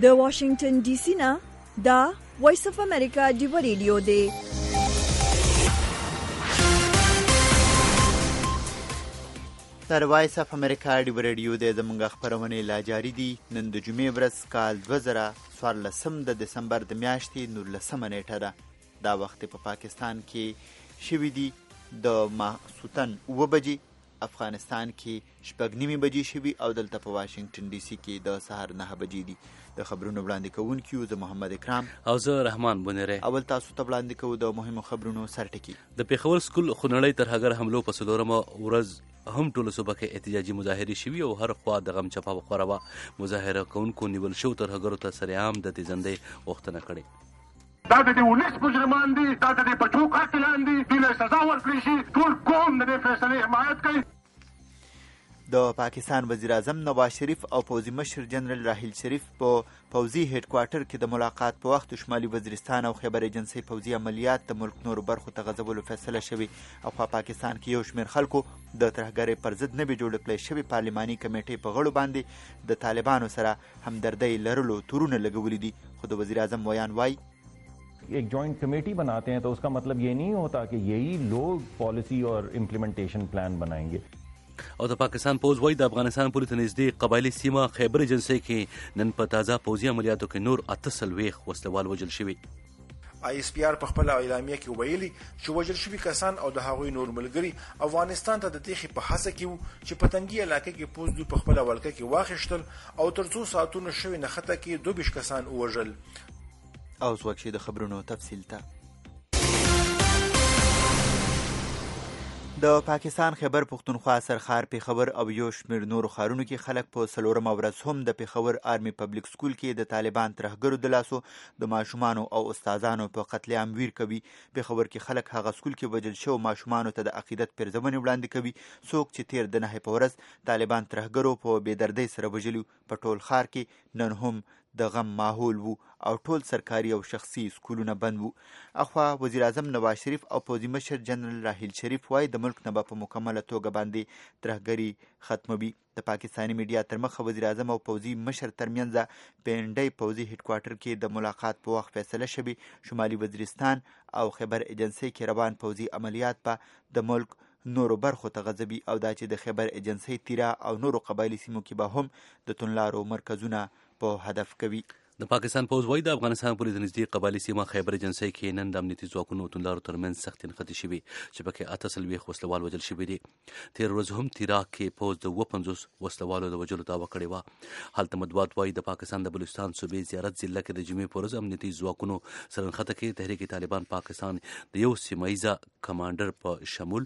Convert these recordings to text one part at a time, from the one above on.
د واشنگټن ډي سي نه دا وایس اف امریکا ډیو ریډیو دی. تر وایس اف امریکا ډیو ریډیو دی زموږ خپرونې لا جاری دي. نن د جمعې ورځ کال 2014 د دسمبر د میاشتې 19 نیټه ده. دا وخت په پاکستان کې شوي دي د ماسوتن 9 بجې، افغانستان کې 9:30 بجې شوي او دلته په واشنگټن ډي سي کې د سهار 9 بجې دي. د خبرونو وړاندې کوونکي زه محمد اکرام او زه رحمان بنيري. اول تاسو ته وړاندې کوو د مهمو خبرونو سرټکي. د پیښور سکول خونړۍ ترهګر حملو په 4مه ورځ هم ټولو صوبه کې احتجاجي مظاهرې شوي او هر خوا د غم چپه وخوره وه. مظاهره کوونکو نیول شوو ترهګرو ته سرعام د تیزندۍ غوښتنه کړې. دا د ولس مجرمان دي، دا د بچو قاتلان دي، دوی له سزا ورکړي شي. ټول قوم د دې فیصلې حمایت کوي. د پاکستان وزیر اعظم نواز شریف او پوځي مشر جنرال راحیل شریف په پوځي هډ کوارټر کې د ملاقات په وخت شمالي وزیرستان او خیبر ایجنسۍ پوځي عملیات د ملک نورو برخو ته غځولو فیصله شوې. او په پاکستان کې یو شمېر خلکو د ترهګرۍ پر ضد نوې جوړه کړې شوې پارلماني کمیټې په غړو باندې د طالبانو سره همدردۍ لرلو تورونه لګولي دي. خو د وزیر اعظم ویان وایي एक joint committee बनाते हैं तो उसका मतलब ये नहीं होता कि यही लोग पॉलिसी और इम्प्लीमेंटेशन प्लान बनाएंगे. او د پاکستان پوځ وایي د افغانستان پورې ته نږدې قبایلي سیمه خیبر ایجنسۍ کې نن په تازه پوځي عملیاتو کې نور 48 وسلوال وژل شوي. ISPR په خپل اعلامیه کې ویلي چې وژل شوي کسان او د هغوی نور ملګري افغانستان ته د تېښتې په هڅه کې وو چې په تنګي علاقه کې پوځ دوی په خپله ولکه کې واخیستل او تر څو ساعتونو شوي نښته کې 22 کسان ووژل. او زوکشي د خبرونو تفصیل ته. د پاکستان خیبر پختونخوا سرخار پیښور او یو شمېر نورو ښارونو کې خلک په 4مه ورځ هم د پیښور آرمي پبلک سکول کې د طالبان ترهګرو د لاسو د ماشومانو او استادانو په قتل عام ویر کوي. پیښور کې خلک هغه سکول کې وژل شوو ماشومانو ته د عقیدت پیرزونې وړاندې کوي. څوک چې تیر د 9 په ورځ طالبان ترهګرو په بېدردۍ سره وژلي. په ټول ښار کې نن هم د غم ماحول وو او ټول سرکاري او شخصي سکولونه بند وو. اخوا وزیر اعظم نواز شریف او پوځي مشر جنرال راحیل شریف وایي د ملک نه به په مکمله توګه باندې ترهګري ختموي. د پاکستاني میډیا تر مخه وزیر اعظم او پوځي مشر ترمنځ پینډۍ پوځي هډ کوارټر کې د ملاقات په وخت فیصله شوې. شمالي وزیرستان او خیبر ایجنسۍ کې روان پوځي عملیات به د ملک نورو برخو ته غځوي او دا چې د خیبر ایجنسۍ تیرا او نورو قبایلي سیمو کې به هم د توندلارو مرکزونه په هدف کوي. د پاکستان پوځ وایي د افغانستان پورې د نږدې قبایلي سیمه خیبر ایجنسۍ کې نن د امنیتي ځواکونو او توندلارو ترمنځ سختې نښتې شوي چې پکې 48 وسلوال وژل شوي دي. تېر ورځ هم تیراک کې پوځ د 52 وسلوالو د وژلو دعوه کړې وه. هلته مطبوعات وایي د پاکستان د بلوچستان صوبې زیارت ضلع کې د جمعې په ورځ امنیتي ځواکونو سره نښته کې تحریک طالبان پاکستان د یو سیمه کمانډر په شمول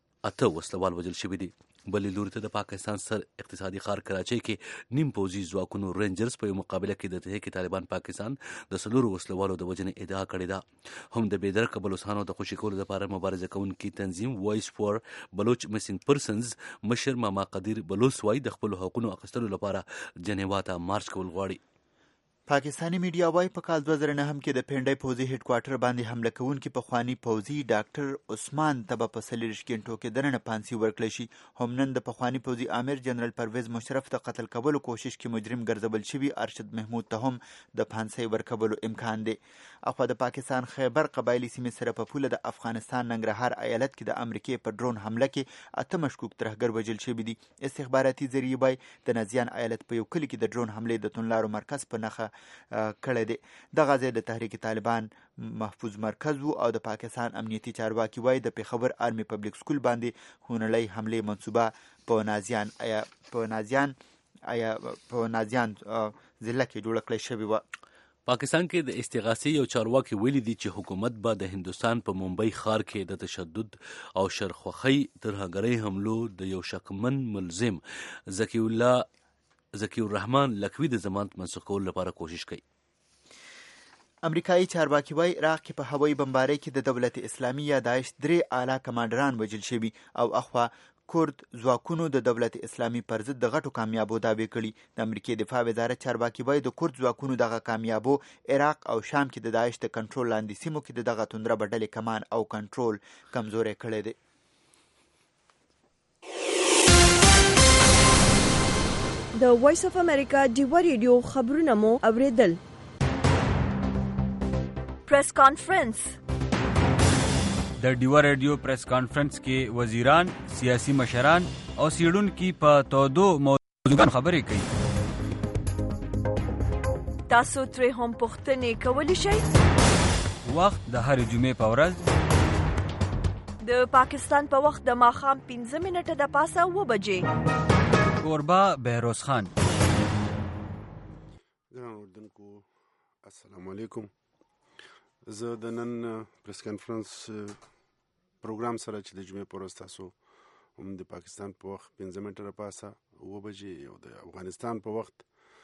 8 وسلوال وژل شوي دي. بلې لوري ته د پاکستان سر اقتصادي ښار کراچۍ کې نیم پوځي ځواکونو رینجرز په یو مقابله کې د تحریک طالبان پاکستان د 4 وسلوالو د وژنې ادعا کړې ده. هم د بېدرکه بلوچستانو د خوشي کولو لپاره مبارزه کوونکي تنظیم وایس فور بلوچ مسینګ پرسنز مشر ماما قدیر بلوچ وایي د خپلو حقونو اخیستلو لپاره جنیوا ته مارچ کول غواړي. پاکستاني میډیا وایي په کال 2009 کې د پینډۍ پوځي هډ کوارټر باندې حمله کوونکي پخواني پوځي ډاکټر عثمان ته به په 40 غنټو کې دننه پانسي ورکړی شي. هم نن د پخواني پوځي امیر جنرال پرویز مشرف د قتل کولو کوشش کې مجرم ګرځول شوي ارشد محمود ته هم د پانسۍ ورکولو امکان دی. اخوا د پاکستان خیبر قبایلي سیمې سره په پوله د افغانستان ننګرهار ایالت کې د امریکې په ډرون حمله کې 8 مشکوک ترهګر وژل شوي دي. استخباراتي ذریعې وایي د نازیان ایالت په یو کلي کې د ډرون حملې د توندلارو مرکز په نښه کړی دی. دغه ځای د تحریک طالبان محفوظ مرکز وو او د پاکستان امنیتي چارواکي وایي د پیښور آرمي پبلک سکول باندې خونړۍ حملې منصوبه په نازیان ضلع کې جوړه کړې شوې وه. پاکستان کې د استغاثې یو چارواکي ویلي دي چې حکومت به د هندوستان په ممبئی ښار کې د تشدد او شرخوښۍ ترهګرۍ حملو د یو شکمن ملزم ذکی الرحمن لکوي د ضمانت منسوخ کولو لپاره کوشش کوي. امریکایي چارواکي وایي عراق کې په هوایي بمبارۍ کې د دولت اسلامي یا داعش 3 اعلی کمانډران وژل شوي او اخوا کورد ځواکونو د دولت اسلامي پر ضد د غټو کامیابو دعوې کړي. د امریکې دفاع وزارت چارواکي وایي د کورد ځواکونو دغه کامیابو عراق او شام کې د داعش د کنټرول لاندې سیمو کې د دغه توندره ډلې کمان او کنټرول کمزوری کړی دی. د وایس اف امریکا ډیوا ریډیو خبرونه مو اوریدل. پریس کانفرنس. د ډیوا ریډیو پریس کانفرنس کې وزیران، سیاسي مشران او سیډونکو په تودو موضوعاتو خبرې کوي. تاسو ترې هم پوښتنې کولی شئ. وخت د هرې جمعې په ورځ د پاکستان په وخت د ماښام 15 منټه د پاسه 9 بجې. کوربه بهروز خان. ګران اردوونکو السلام علیکم. زه د نن پریس کانفرنس پروګرام سره چې د جمعې په ورځ تاسو هم د پاکستان په وخت 15 منټه د پاسه 9 بجې او د افغانستان په وخت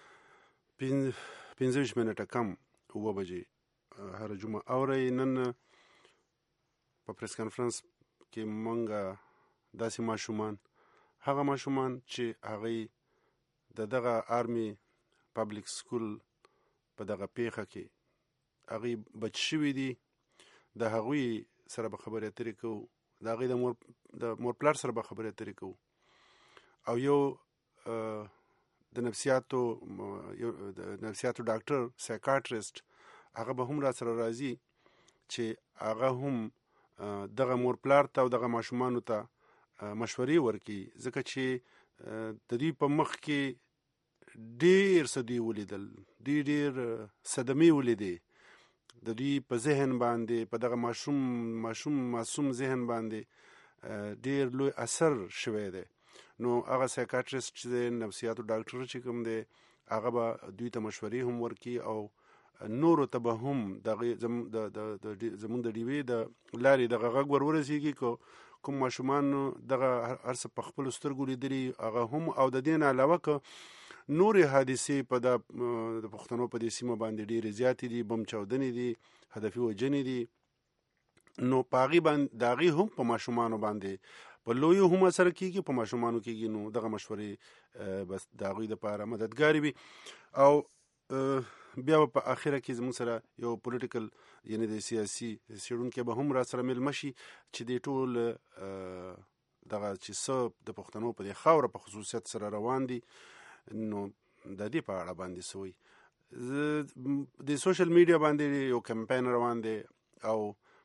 15 منټه کم 9 بجې هر جمعه اورئ. نن په پریس کانفرنس کې مونږه داسې ماشومان، هغه ماشومان چې هغه دغه آرمي پبلک سکول په دغه پیښه کې هغه بچ شوي دي، د هغوی سره به خبرې اترې کوو، د هغوی د مور پلار سره به خبرې اترې کوو، او یو د نفسیاتو ډاکټر سایکاټریسټ هغه به هم را سره راځي چې هغه هم دغه مور پلار ته او دغه ماشومانو ته مشورې ورکړي، ځکه چې د دوی په مخ کې ډېر څه دوی ولیدل، دوی ډېر صدمې ولیدې، د دوی په ذهن باندې، په دغه معصوم ذهن باندې ډېر لوی اثر شوی دی. نو هغه سایکاټریسټ چې دی، نفسیاتو ډاکټر چې کوم دی، هغه به دوی ته مشورې هم ورکړي او نورو ته به هم زمونږ د ډیوې د لارې دغه غږ ورورسېږي. کوم ماشومان دغه هر څه په خپلو سترګو لیدلي هغه هم، او د دې نه علاوه که نورې حادثې په د پښتنو په دې سیمه باندې ډېرې زیاتې دي، بم چاودنې دي، هدفي وژنې دي، نو په هغې باندې د هغې هم په ماشومانو باندې په لویو هم اثر کېږي، په ماشومانو کېږي. نو دغه مشورې بس د هغوی دپاره مددګارې وي. او بیا په آخره کې زموږ سره یو پولیټیکل یعنی د سیاسي څېړونکی به هم را سره میلمه شي چې د ټول دغه چې څه د پښتنو په دې خاوره په خصوصیت سره روان دي، نو د دې په اړه باندې سوی د سوشل میډیا باندې یو کمپاین روان دی، او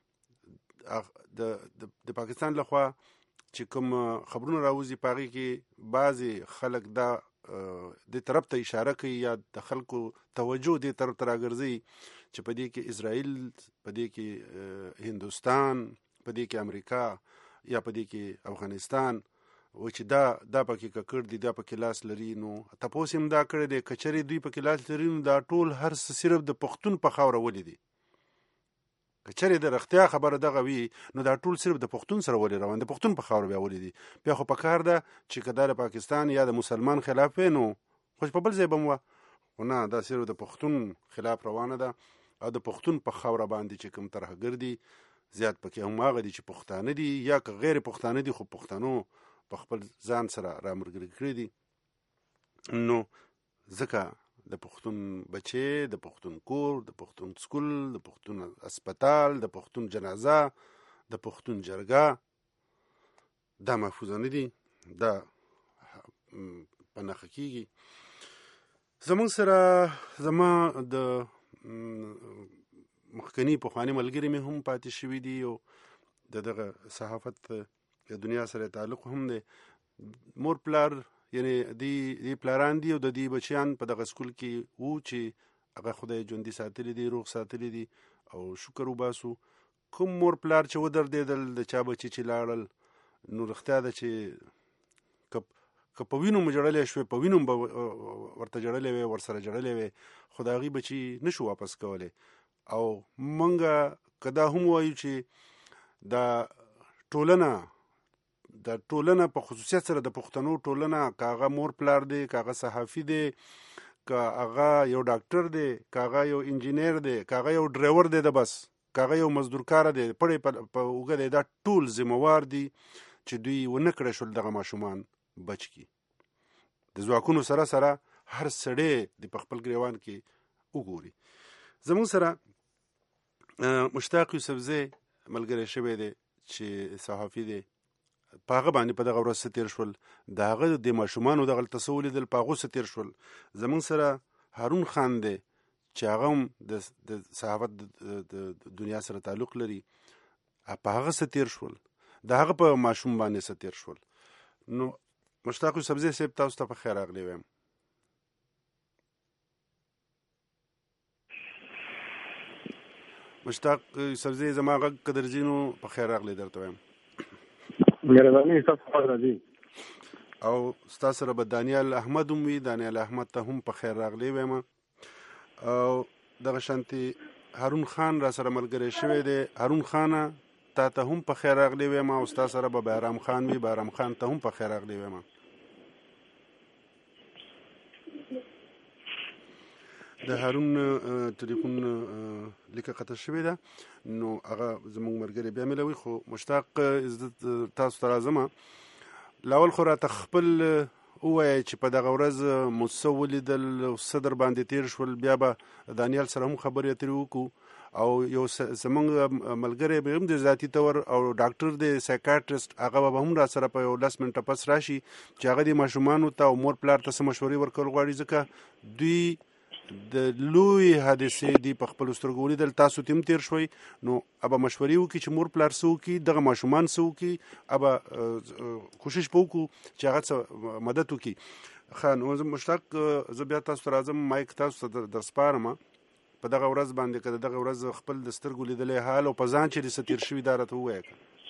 د پاکستان لخوا چې کوم خبرونه راوځي په هغې کې بعضې خلک دا دې طرف ته اشاره کوي یا د خلکو توجه دې طرف ته راګرځي چې په دې کې اسرائیل، په دې کې هندوستان، په دې کې امریکا یا په دې کې افغانستان و چې دا پکې ککړ دي، دا پکې لاس لري. نو تپوس هم دا کړی دی که چېرې دوی پکې لاس لري نو دا ټول هر څه صرف د پښتون په خاوره ولې دي. که چېرې د رښتیا خبره دغه وي نو دا ټول صرف د پښتون سره ولې روان، د پښتون په خاوره بیا ولې دي. بیا خو په کار ده چې که دا د پاکستان یا د مسلمان خلاف وي نو خو په بل ځای به وه، خو نه، دا صرف د پښتون خلاف روانه ده. او د پښتون په خاوره باندې چې کوم ترهګر دي زیات پکې هم هغه دي چې پښتانه دي یا که غیر پښتانه دي خو پښتنو په خپل ځان سره راملګري کړي دي. نو ځکه د پښتون بچې، د پښتون کور، د پښتون سکول، د پښتون اسپتال، د پښتون جنازه، د پښتون جرګه دا محفوظه نه دي، دا په نښه کېږي. زمونږ سره زما د مخکني پخواني ملګري مې هم پاتې شوي دي او د دغه صحافت دنیا سره تعلق هم دی. مور پلار یعنی دی پلاران دي او د دې بچیان په دغه سکول کې وو چې هغه خدای ژوندي ساتلی دي، روغ ساتلی دي او شکر وباسو. کوم مور پلار چې ودردېدل، د چا بچي چې لاړل، نو رښتیا ده چې که په وینو مو جړلی شوې، په وینو به ورته جړلی وې، ورسره جړلی وې، خو د هغې بچي نشو واپس کولی. او مونږه که دا هم وایو چې دا ټولنه په خصوصیت سره د پښتنو ټولنه، که هغه مور پلار دی، که هغه صحافي دی، که هغه یو ډاکټر دی، که هغه یو انجینیر دی، که هغه یو ډرایور دی، د بس که هغه یو مزدورکاره دی، پړی په اوږه دی، دا ټول ذمهوار دي چې دوی ونه کړی شول دغه ماشومان بچ کی. د ځواکونو سره سره هر سړی د په خپل ګریوان کې وګوري. زموږ سره مشتاق یوسفزی ملګری شوی دی چې صحافي دی، په هغه باندې په دغه ورځ څه تیر شول، د هغه د ماشومانو دغلته څه ولیدل په هغو څه تیر شول. زموږ سره هارون خان دی چې هغه هم د صحافت د دنیا سره تعلق لري، په هغه څه تیر شول، د هغه په ماشوم باندې څه تیر شول. نو مشتاق یوسفزی صاحب تاسو ته په خیر راغلی وایم. مشتاق یوسفزی زما غږ که درځي نو په خیر راغلی درته وایم. مهرباني ستاسو راځي او ستاسو سره به دانیال احمد هم وي، دانیال احمد ته هم په خیر راغلی وایم. او دغه شانتي هارون خان را سره ملګری شوی دی. هارون خانه تا ته هم په خیر راغلی وایم او ستا سره به بهرام خان وي، بهرام خان ته هم په خیر راغلی وایم. د هارون ټلیفون لیکه قطع شوې ده، نو هغه زموږ ملګری بیا ملوي. خو مشتاق تاسو ته راځم، لاول خو راته خپل ووایئ چې په دغه ورځ مو څه ولیدل، څه در باندې تیر شول، بیا به دانیال سره هم خبرې اترې وکړو. او یو زموږ ملګری به هم د ذاتي طور او ډاکټر دی سایکاټریسټ، هغه به هم را سره په 10 منټه پس راشي چې هغه د ماشومانو ته او مور پلار ته څه مشورې ورکول غواړي، ځکه دوی د لوی حادثې دی په خپل سترګو ولیدل. تاسو تیم تیر شوي، نو ابا مشورې وکړي چې مور پلار څه وکړي، دغه ماشومان څه وکړي، ابا کوشش به وکړو چې هغه څه مدد وکړي. ښه، نو مشتاق زه بیا تاسو ته راځم، مایک تاسو ته در سپارم په دغه ورځ باندې، که دغه ورځ خپل د سترګو لیدلی حال او په ځان چې څه تیر شوي دا راته ووایه.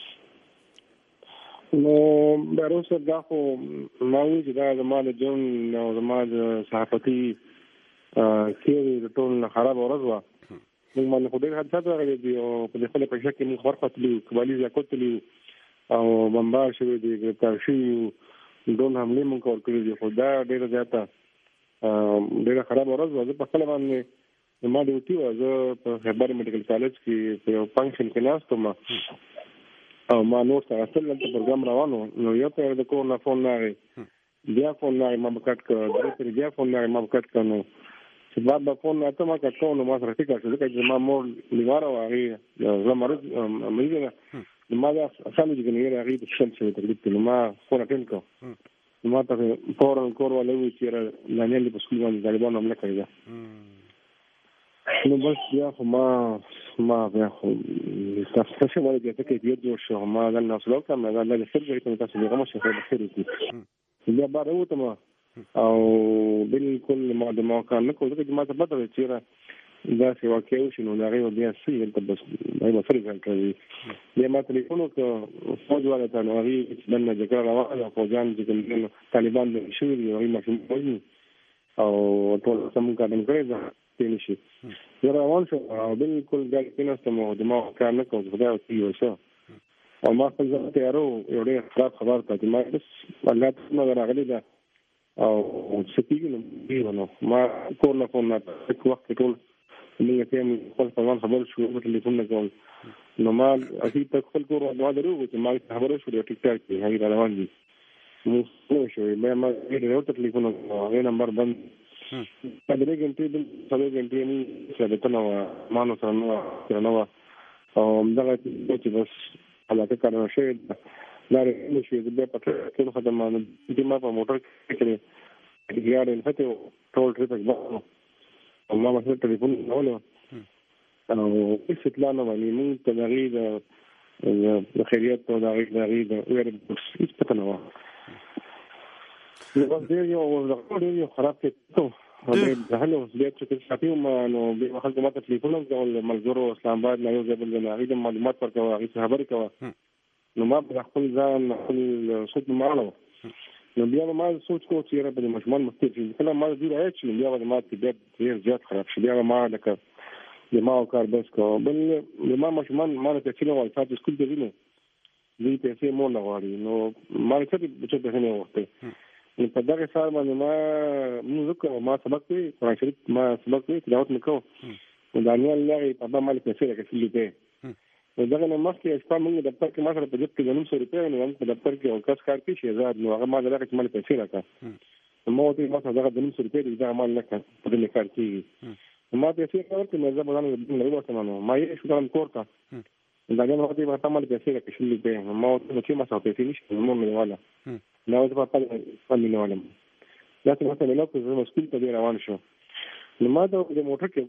نو بهروز صاحب دا خو ما وایي چې دا زما د ژوند او زما د صحافتي کېږي د ټول نه خرابه ورځ وه. موږ باندې خو ډېر حادثات راغلي دي او په دې خپله پیسه کې موږ ورختلي وو، کبالي زیاکوتلي وو او بمبار شوي دي، ګرفتار شوي وو، ډرون حملې موږ کول کړي دي. خو دا ډېره زیاته ډېره خرابه ورځ وه. زه په خپله باندې ما ډیوټي وه، زه په خیبر میډیکل کالج کې په یو فنکشن کې ناست وم او ما نور سره اصل دلته پروګرام روان و. نو یو پیر د کور نه فون راغی، بیا فون راغی ما به کټ کړ، درې پیر بیا فون راغی ما به کټ کړ. نو چې بعد به فون راته ما کټ کړ، نو ما سره فکر شو ځکه چې زما مور بیماره وه، هغې زه مریضه ده، نو ما دا اسانه چې ګنې هغې ته شل شوی تکلیف دی. نو ما فون اټینډ کړ، نو ما ته فورا کور والا وویل چې یاره دانیال دې په سکول باندې طالبانو حمله کړې ده. نو بس بیا خو ما بیا خو تاسو څه وایي چې کیفیت جوړ شو، ما دا نه اصلاح کړم، دا الله دې خیر وکړي، تاسو دې غمه شي خیر بخیر وکړي. بیا بار ووتم او بالکل ما د موقع نه کوم، ځکه چې ما ته پته ده چې داسې واقع وشي نو د هغې بیا څه دلته بس هغې به فرق حل کوي. بیا ما تلیفون وکړه فوج والا ته، نو هغې چې دننه جګړه روانه ده، فوجان چې کوم طالبان لرې شوي دي، هغوی ماشوم وژني او ټول زموږ کارډن کړی ده پې نه شي. زه روان شوم او بالکل ګاډي کېناستم او د ما کار نه کوم، خدای ورته یو څه او ما خپل ځان تیاره و. یو ډېر خراب خبر ته چې ما بس الله ته څومره راغلې ده او څه کېږي نو کېږي. نو ما کور نه فون راته هېڅ وخت کې ټول موږ ته خپل په ځان خبر شو، ټلیفون نه کوم. نو ما هغې ته خپل کور دعا درو چې ما خبره شو د ټیک ټاک کې هغې را روان دي، موږ پوه شوې. بیا ما هغې ته ټلیفون وکړو، هغې نمبر بند 3 غنټې 4 غنټې مې سره ته نه وه، ما نو سره نه وه او همدغه چې بس علاقه کارونه شوې ده لارې نه شوې. زه بیا په ټول ختم باندې ما په موټر کې کړې ګاډۍ نښتې ټول ټریفک بند او ما مسله ټلیفون کولو او هېڅ اطلاع نه وه، مونږ ته د هغې د خیریت او د هغې د هېڅ پته نه وه. نو بس ډېر یو خراب کېدو هلو بیا چې ساتي وم، نو بیا خلکو ما ته ټلیفون هم کول، ملګرو اسلام آباد نه یو ځای بل ځای نه، هغوی ته معلومات ورکوه، هغوی ته خبرې کوه. نو ما په خپل ځان خپل سوچ مې ماړه. نو بیا به ما سوچ کوو چې یاره به د ماشومان مستې شي، کله ما د دوی رعایت شي بیا به زما طبیعت ډېر زیات خراب شي، بیا به ما لکه د ما کار بس کوه. بل د ما ماشومان ما نه پیسې نه غواړي، ساعت سکول ته ځي نو دوی پیسې مور نه غواړي، نو ما څه پیسې نه وغوښتې. نو په دغه سهار باندې ما لمونځ وکړو، ما سبق وی قرآن شریف ما سبق وی تلاوت مې کوو. نو دانیال هغې پاپا ما لږ پیسې راکړلې دی. نو دغه نه مخکې شپه مونږ دفتر کې ما سره په جیب کې د 900 روپۍ نو په دفتر کې یو کس کار کوي شهزاد، نو هغه ما ته راکړه چې ما لږ پیسې راکړه. نو ما ورته ما سره دغه د 900 روپۍ دی دغه ما نه کړه په دې کار کېږي. نو ما پیسې ورکړې، نو زه به ځان له وباسم. نو ما یې شو کړم کور ته دا نه وته په تمل کې څه کې شلې په ما ته چې ما څه په نشي مو نه والا نو زه په پاتې باندې نه والم دا څه ته نه کوم زه مسکول ته روان شو نو ما دا د موټر کې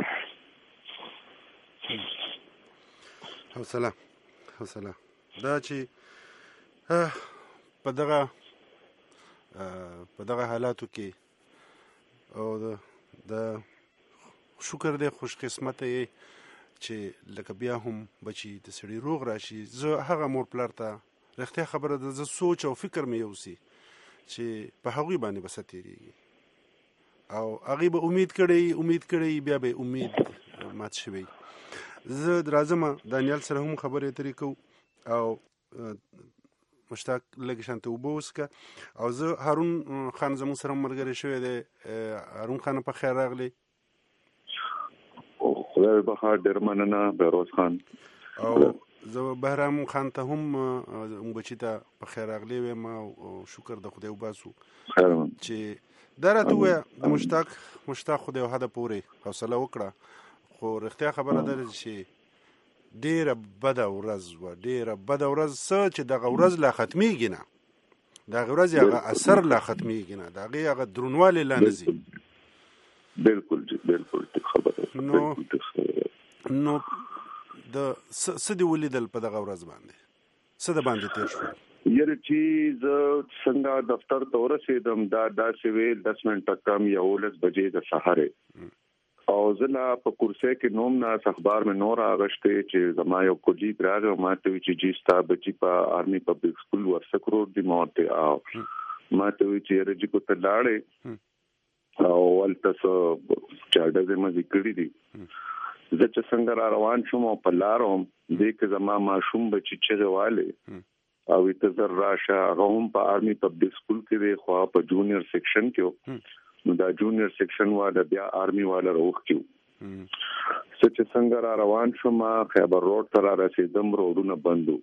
حوصله دا چې په دغه حالاتو کې او د شکر دې خوش قسمت یې چې لکه بیا هم بچي د سړي روغ راشي. زه هغه مور پلار ته رښتیا خبره ده، زه سوچ او فکر مې یوسي چې په هغوی باندې به څه تېرېږي او هغوی به امید کړی بیا به امید مات شوی. زه راځم دانیال سره هم خبرې اترې کوو او مشتاق لږ شانته اوبه وڅښه او زه هارون خان زموږ سره ملګری شوی دی. هارون خان په خیر راغلی. خدای بخیر، ډېر مننه بهروز خان. او زه بهرام خان ته هم بچي ته په خیر راغلی ویم او شکر د خدای وباسو چې دا راته ووایه د مشتاق خدای حده پورې حوصله وکړه. خو رښتیا خبره ده چې ډېره بده ورځ وه، ډېره بده ورځ څه چې دغه ورځ لا ختمیږي نه، دغه ورځ هغه اثر لا ختمیږي نه، د هغې هغه درونوالی لا نه ځي. بالکل خبره. نو د څه دې ولیدل په دغه ورځ باندې؟ څه د باندې تېر شول؟ یاره چې زه څنګه دفتر ته ورسېدم دا داسې وې 10 منټه کم 11 بجې د سهارې او زه لا په کورسۍ کې نوم نه اخبار مې نور اغشته چې زما یو کولیګ راغی ما ته وی چې جی ستا بچی په آرمي پبلک سکول ورسک روډ دی موته او ما ته وی چې رجی کو ته لاړې او ولته چاډه دې مې کړې دي. زه چې څنګه را روان شوم او په لارم دې کې زما ماشوم بچی چې غواله او ته زر راشه هم په آرمي پبلک سکول کې دی خو په جونیئر سیکشن کې نو دا جونیئر سیکشن والا بیا آرمي والا روخ کیو. سچ څنګه را روان شوم خیبر روډ ته را رسیدم، روډونه بندو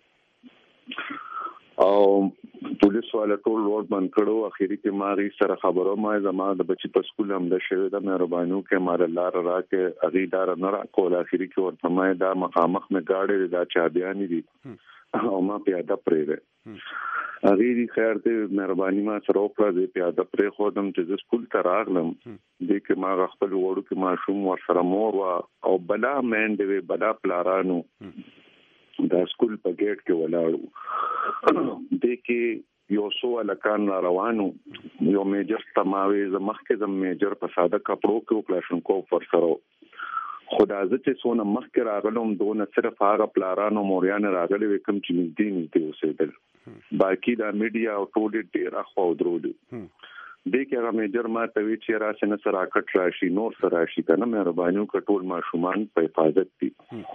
او پولیس والا ټول روډ بند کړو. اخیری کې ما غي سره خبرو ما زما د بچی په سکول هم د شوی د مهربانو کې مار لار راکې اغي دار نه را کول. اخیری کې ورته ما دا مخامخ مې گاډي دا چا بیان دي او ما پیاده پرې اغیری خیر دې مهرباني ما سره وکړه. دې پیاده پرې خودم چې سکول ته راغلم دې کې ما خپل وړو کې ماشوم ور سره مور او بلا مین دې بلا پلارانو دا سکول په گیټ کې ولاړو. دې کې یو سو الکان روانو یو میجر تماوي زمخکې زم میجر په ساده کپړو کې کلاشن کو پر سره خدا عزت چې سونه مخکې راغلم دونه صرف هغه پلارانو موریان راغلي کوم چې نږدې اوسېدل، باقي دا میډیا او ټول ډېر اخو درول. دې کې هغه میجر ما ته وی چې راشي نه سره کټ راشي نور سره راشي کنه مهرباني کټول ماشومان په حفاظت دي.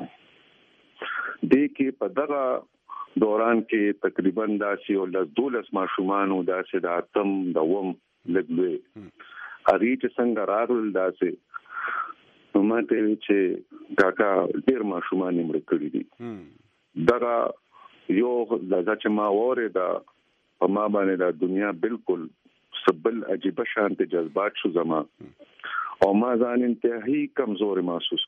دې کې په دغه دوران کې تقریبا داسې او 12 ماشومان او داسې د اتم دوم لګوي هغه چې څنګه راغل داسې ما ته چې کاکا ډیر ماشومان مړ کړی دي. دغه یو دغه چې ما وره دا په ما باندې دا دنیا بالکل سبل عجیب شانت جذبات شو زما او ما ځان انتهایی کمزور محسوس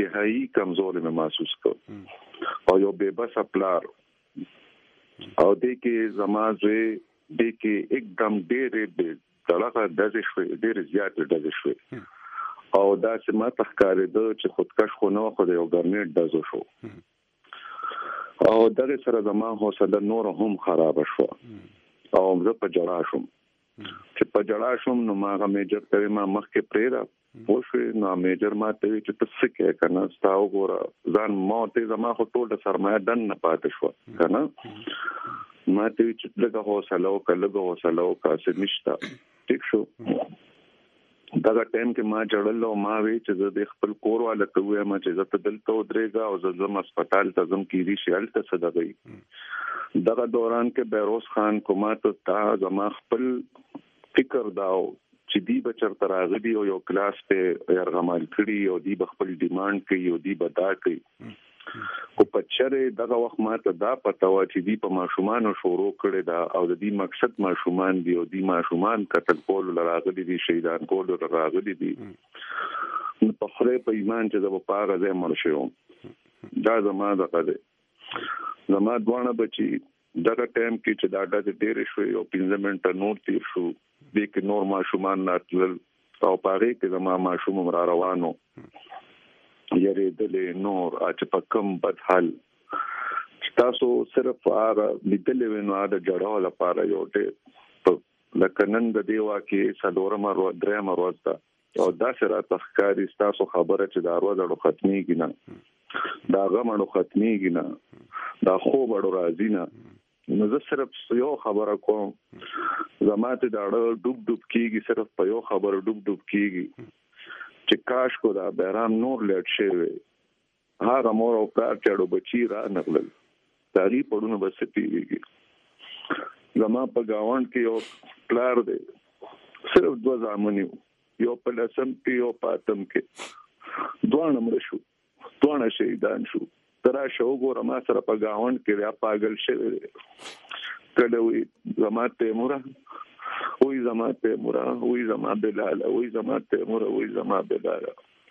کو او یو بے بس خپلار او دې کې زما زوی دې کې एकदम ډېر دغه دزې شوې ډېر زیات دزې شوې او دا چې ما تخکارې ده چې خودکش خو نه خو د یو ګرنیټ دزو شو او دغه سره زما حوصله نور هم خراب شو او زه په جړا شوم چې په جړا شوم نو ما هغه میجر ته ما مخکې پرېدا وښوي نو میجر ما ته چې څه کې کنه تاسو ګوره ځان موته زما خو ټول سرمایه دن نه پاتې شو کنه ما ته چې دغه حوصله او کاسه نشتا ټیک شو. دغه ټایم کې ما جړل او ما وی چې د خپل کور والا ته وې ما چې زه دلته ودرېګا او زم هسپتال ته زم کیږي شال ته صدغې. دغه دوران کې بهروز خان کومه ته زما خپل فکر داو چې دی بچر تراغلی او یو کلاس ته يرغمال کړي او دی خپل ډیماند کوي او دی بدا کوي کو پچره دغه وخت ما ته دا پته و چې دی په ماشومان شروع کړي دا او د دې مقصد ماشومان دی او دی ماشومان قتل کول لراغلي دي شهیدان کول لراغلي دي په خره په ایمان چې د پاره زې مرشو دا زما دغه دی. زما دوانه بچي دغه ټایم کې چې دا ډېر ډېر شوی او 15 منټه نور تیر شو د کې نور ماشومان ناتل او پاره کې زما ماشوم را روانو یریدلې نور چې په کم بد حال تاسو صرف هغه لیدلې ونو دا جوړه لپاره یو ډېر لکه نن د دیوا کې څلورم ورځ درېم ورځ او دا سره تخکاری تاسو خبره چې دا ورځ ختميږي نه دا غمړو ختميږي نه دا خو بڑو راځي نه نو زه صرف یو خبره کوم زماته دا ډوب ډوب کیږي صرف په یو خبره ډوب ډوب کیږي چې کاش کو دا بیرام نور لټ شي هغه مور او پلار چاړو بچی را نغلل تاری پړونو بس پیږي زما په گاوند کې یو پلار دی صرف 2 ځامنیو یو په لسم کې یو پاتم کې دوه نمبر شو دوه شهیدان شو ترا شو ګور ما سره په گاوند کې یا پاگل شوی کله وی زما تیمورا وی زما تیمورا وی زما بلال وی زما تیمورا وی زما بلال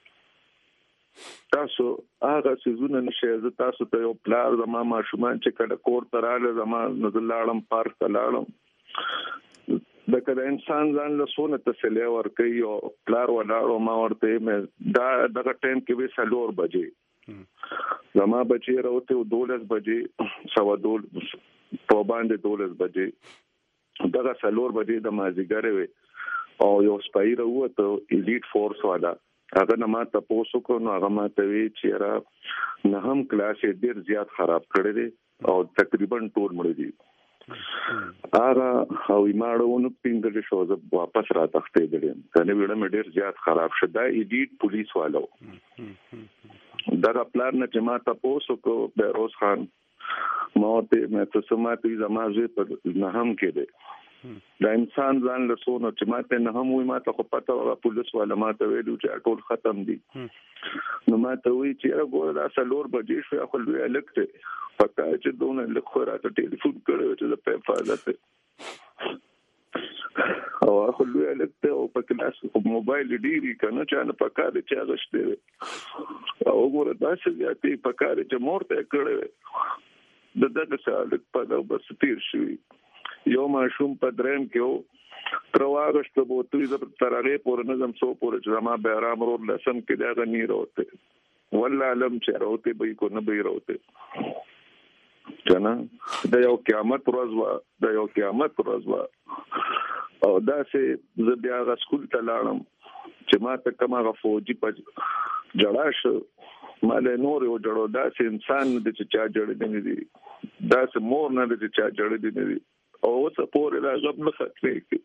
تاسو هغه سيزونه نشه ز تاسو ته یو پلار زما ماشومان چې کله کور تراله زما نزل لاړم پارک تلاړم د کله انسان ځان له سونه تسلی ورکي او پلار ولاړو ما ورته مې دا دغه ټایم کې به سلور بجې زما بچی راوته 12 بجې سوا 2 په باندې 12 بجې دغه سلور بجې د مازیګر وي او یو سپایر وته الیټ فورس والا هغه نه ما تاسو کو نو هغه ما ته وی چې را نه هم کلاس ډیر زیات خراب کړی دی او تقریبا ټول مړ دي هغه او یماړو نو پینګل شو زه واپس را تختې دلم کنه ویډه مې ډیر زیات خراب شدا الیټ پولیس والو دا پلان نه چې ما تاسو کو بیروز خان موته مې تاسو ماته زمازه په نه هم کې دي دا انسان ځان له سونو چې ماته نه هم وي ماته خو پته ولا پولیس والا ماته ویلو چې ټول ختم دي نو ماته وی چې راغور دا سلور بجې شو خپل وی الکته پکا چې دونه لخوا راته ټلیفون کړو چې د په فاده او خپل وی الکته او په کلاس په موبایل ډیری کنه چې نه پکا دې چې غشته او وګوره دا چې ته پکا دې چې مورته کړو د دغه سالک په دا بس تیر شوی یو ماشوم په درېم کې ترواغشت بوتوي د ترغه پور نظم سو پور چې ما به آرام ور لسم کې دا غنی راوته ولا علم چې راوته به کو نه به راوته کنه دا یو قیامت ورځ وا او دا چې زه بیا غ سکول ته لاړم چې ما ته کومه فوجي په جړاش مال نور یو جوړو دا چې انسان د چا جوړ دي دا چې مور نه د چا جوړ دي او څه پورې دا غب نه ختمي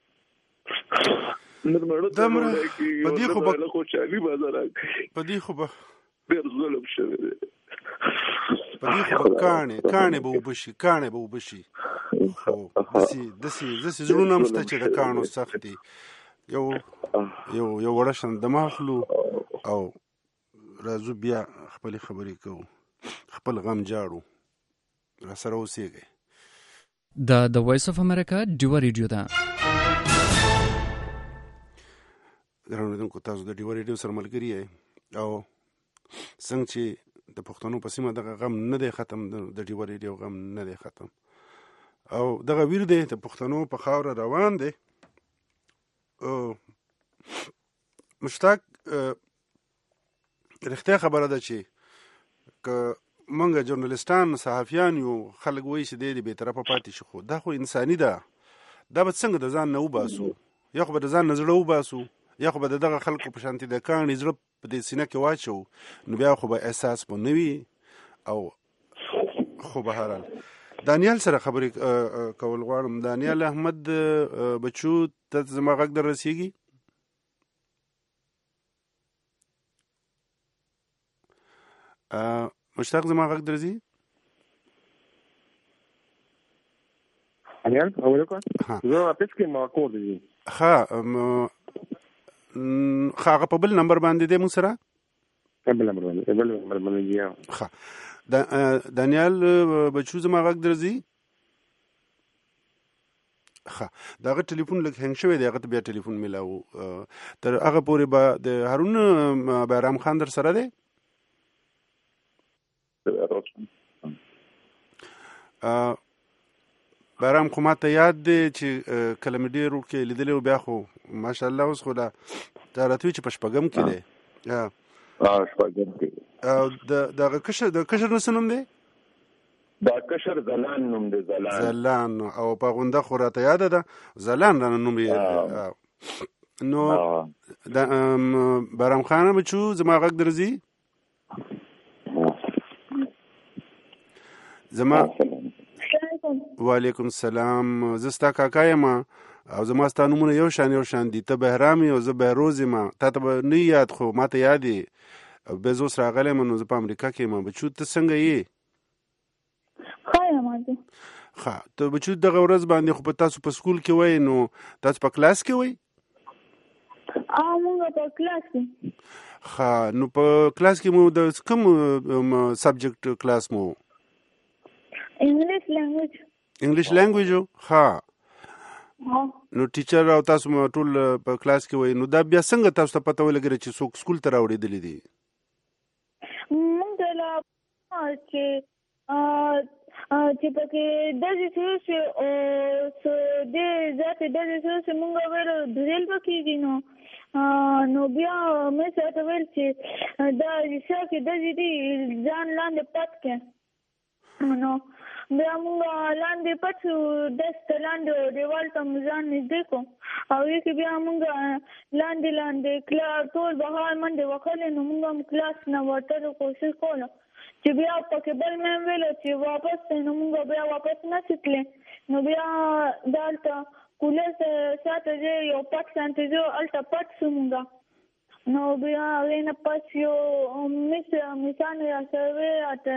نرمړو ته په دې خو به خوشالي بازار په دې خو به ډېر ظلم شوی په دې خو کانه به وبشي خو دسی زړونه مسته چې د کانو سختي یو ورشن د ماخلو او راځو بیا خپل خبرې کوو خپل غم جاړو را سره اوسېږي د وایس اف امریکا ډیوا ریډیو ده درنوردونکو تاسو د ډیوا ریډیو سره ملګری یې او څنګه چې د پښتنو په سیمه دغه غم نه دی ختم د ډیوا ریډیو غم نه دی ختم او دغه ویر دی د پښتنو په خاور روان دی مشتاق رښتیا خبره ده چې که منګه ژورنالیستان صحافیان یو خلک وایي چې د بې طرفه پاتې شي خو دا خو انساني ده دا به څنګه د ځان نه وباسو یا خو به د ځان نه زړه وباسو یا خو به دغه خلکو په شانتي د کاڼي زړه په دې سینه کې واچو نو بیا خو به احساس به نه وي او خو به هرحال دانیال سره خبرې کول غواړم دانیال احمد بچو ته زما غږ در رسیږي مشتاق زما غږ درځي دانیال اول کو زه واپس کې ما کو دي هغه په بل نمبر باندې دی مو سره بل نمبر باندې دانیال بچو زما غږ درځي داغه ټلیفون لږ هنګ شوی دی هغه بیا ټلیفون ملاو تر هغه پورې به د هارون بهرام خان در سره دی بارام خو ماته یاد دی چې کله مې ډېر وړوکی لیدلی و، بیا خو ماشاءالله اوس خو دا راته وي چې په شپږم کې دی. شپږم کې دغه کشر نه څه نوم دی؟ دا کشر زلان نوم دی. زلان. او په غونده خو راته یاده ده زلان رانه نوم یې. نو بارام خانه بچو زما غږ درځي؟ زما وعلیکم السلام. زه ستا کاکا یم او زما ستا نومونه یو شان دي. ته بهرام یې او زه بهروز یم. تا ته به نه یاد خو ما ته یاد یې. بیا زه اوس راغلی یم، نو زه په امریکا کې یم. بچو ته څنګه یې؟ ښه یم. ښه. ته بچو دغه ورځ باندې خو په تاسو په سکول کې وای، نو تاسو په کلاس کې وای؟ موږ په کلاس کې. ښه. نو په کلاس کې مو د کوم سبجیکټ کلاس مو؟ انګلیش لینګویج. ښه. نو ټیچر او تاسو ټول په کلاس کې وای، نو دا بیا څنګه تاسو ته پته ولګېده چې څوک سکول ته راوړېدلی دي؟ موږ ته لا چې پکې داسې څه وشي او دې ذاتې داسې څه وشي موږ ویل دریل به کېږي. نو بیا مې ورته ویل چې دا ریښه کې داسې دي ځان لاندې پټ کړه. نو بیا موږ لاندې پټ شو، دسته لاندې دیوال ته مو ځان نږدې کړو او یې کې بیا موږ لاندې ټول بهر منډې وهلې. نو موږ هم کلاس نه وتلو کوشش کوله چې بیا پکې بل مې ویلو چې واپس نو موږ بیا واپس نه شتلې. نو بیا دلته کولر شاته یو پټ شانتې جو هلته پټ شو موږ. نو بیا هغې نه پس یو میسانو را سره وی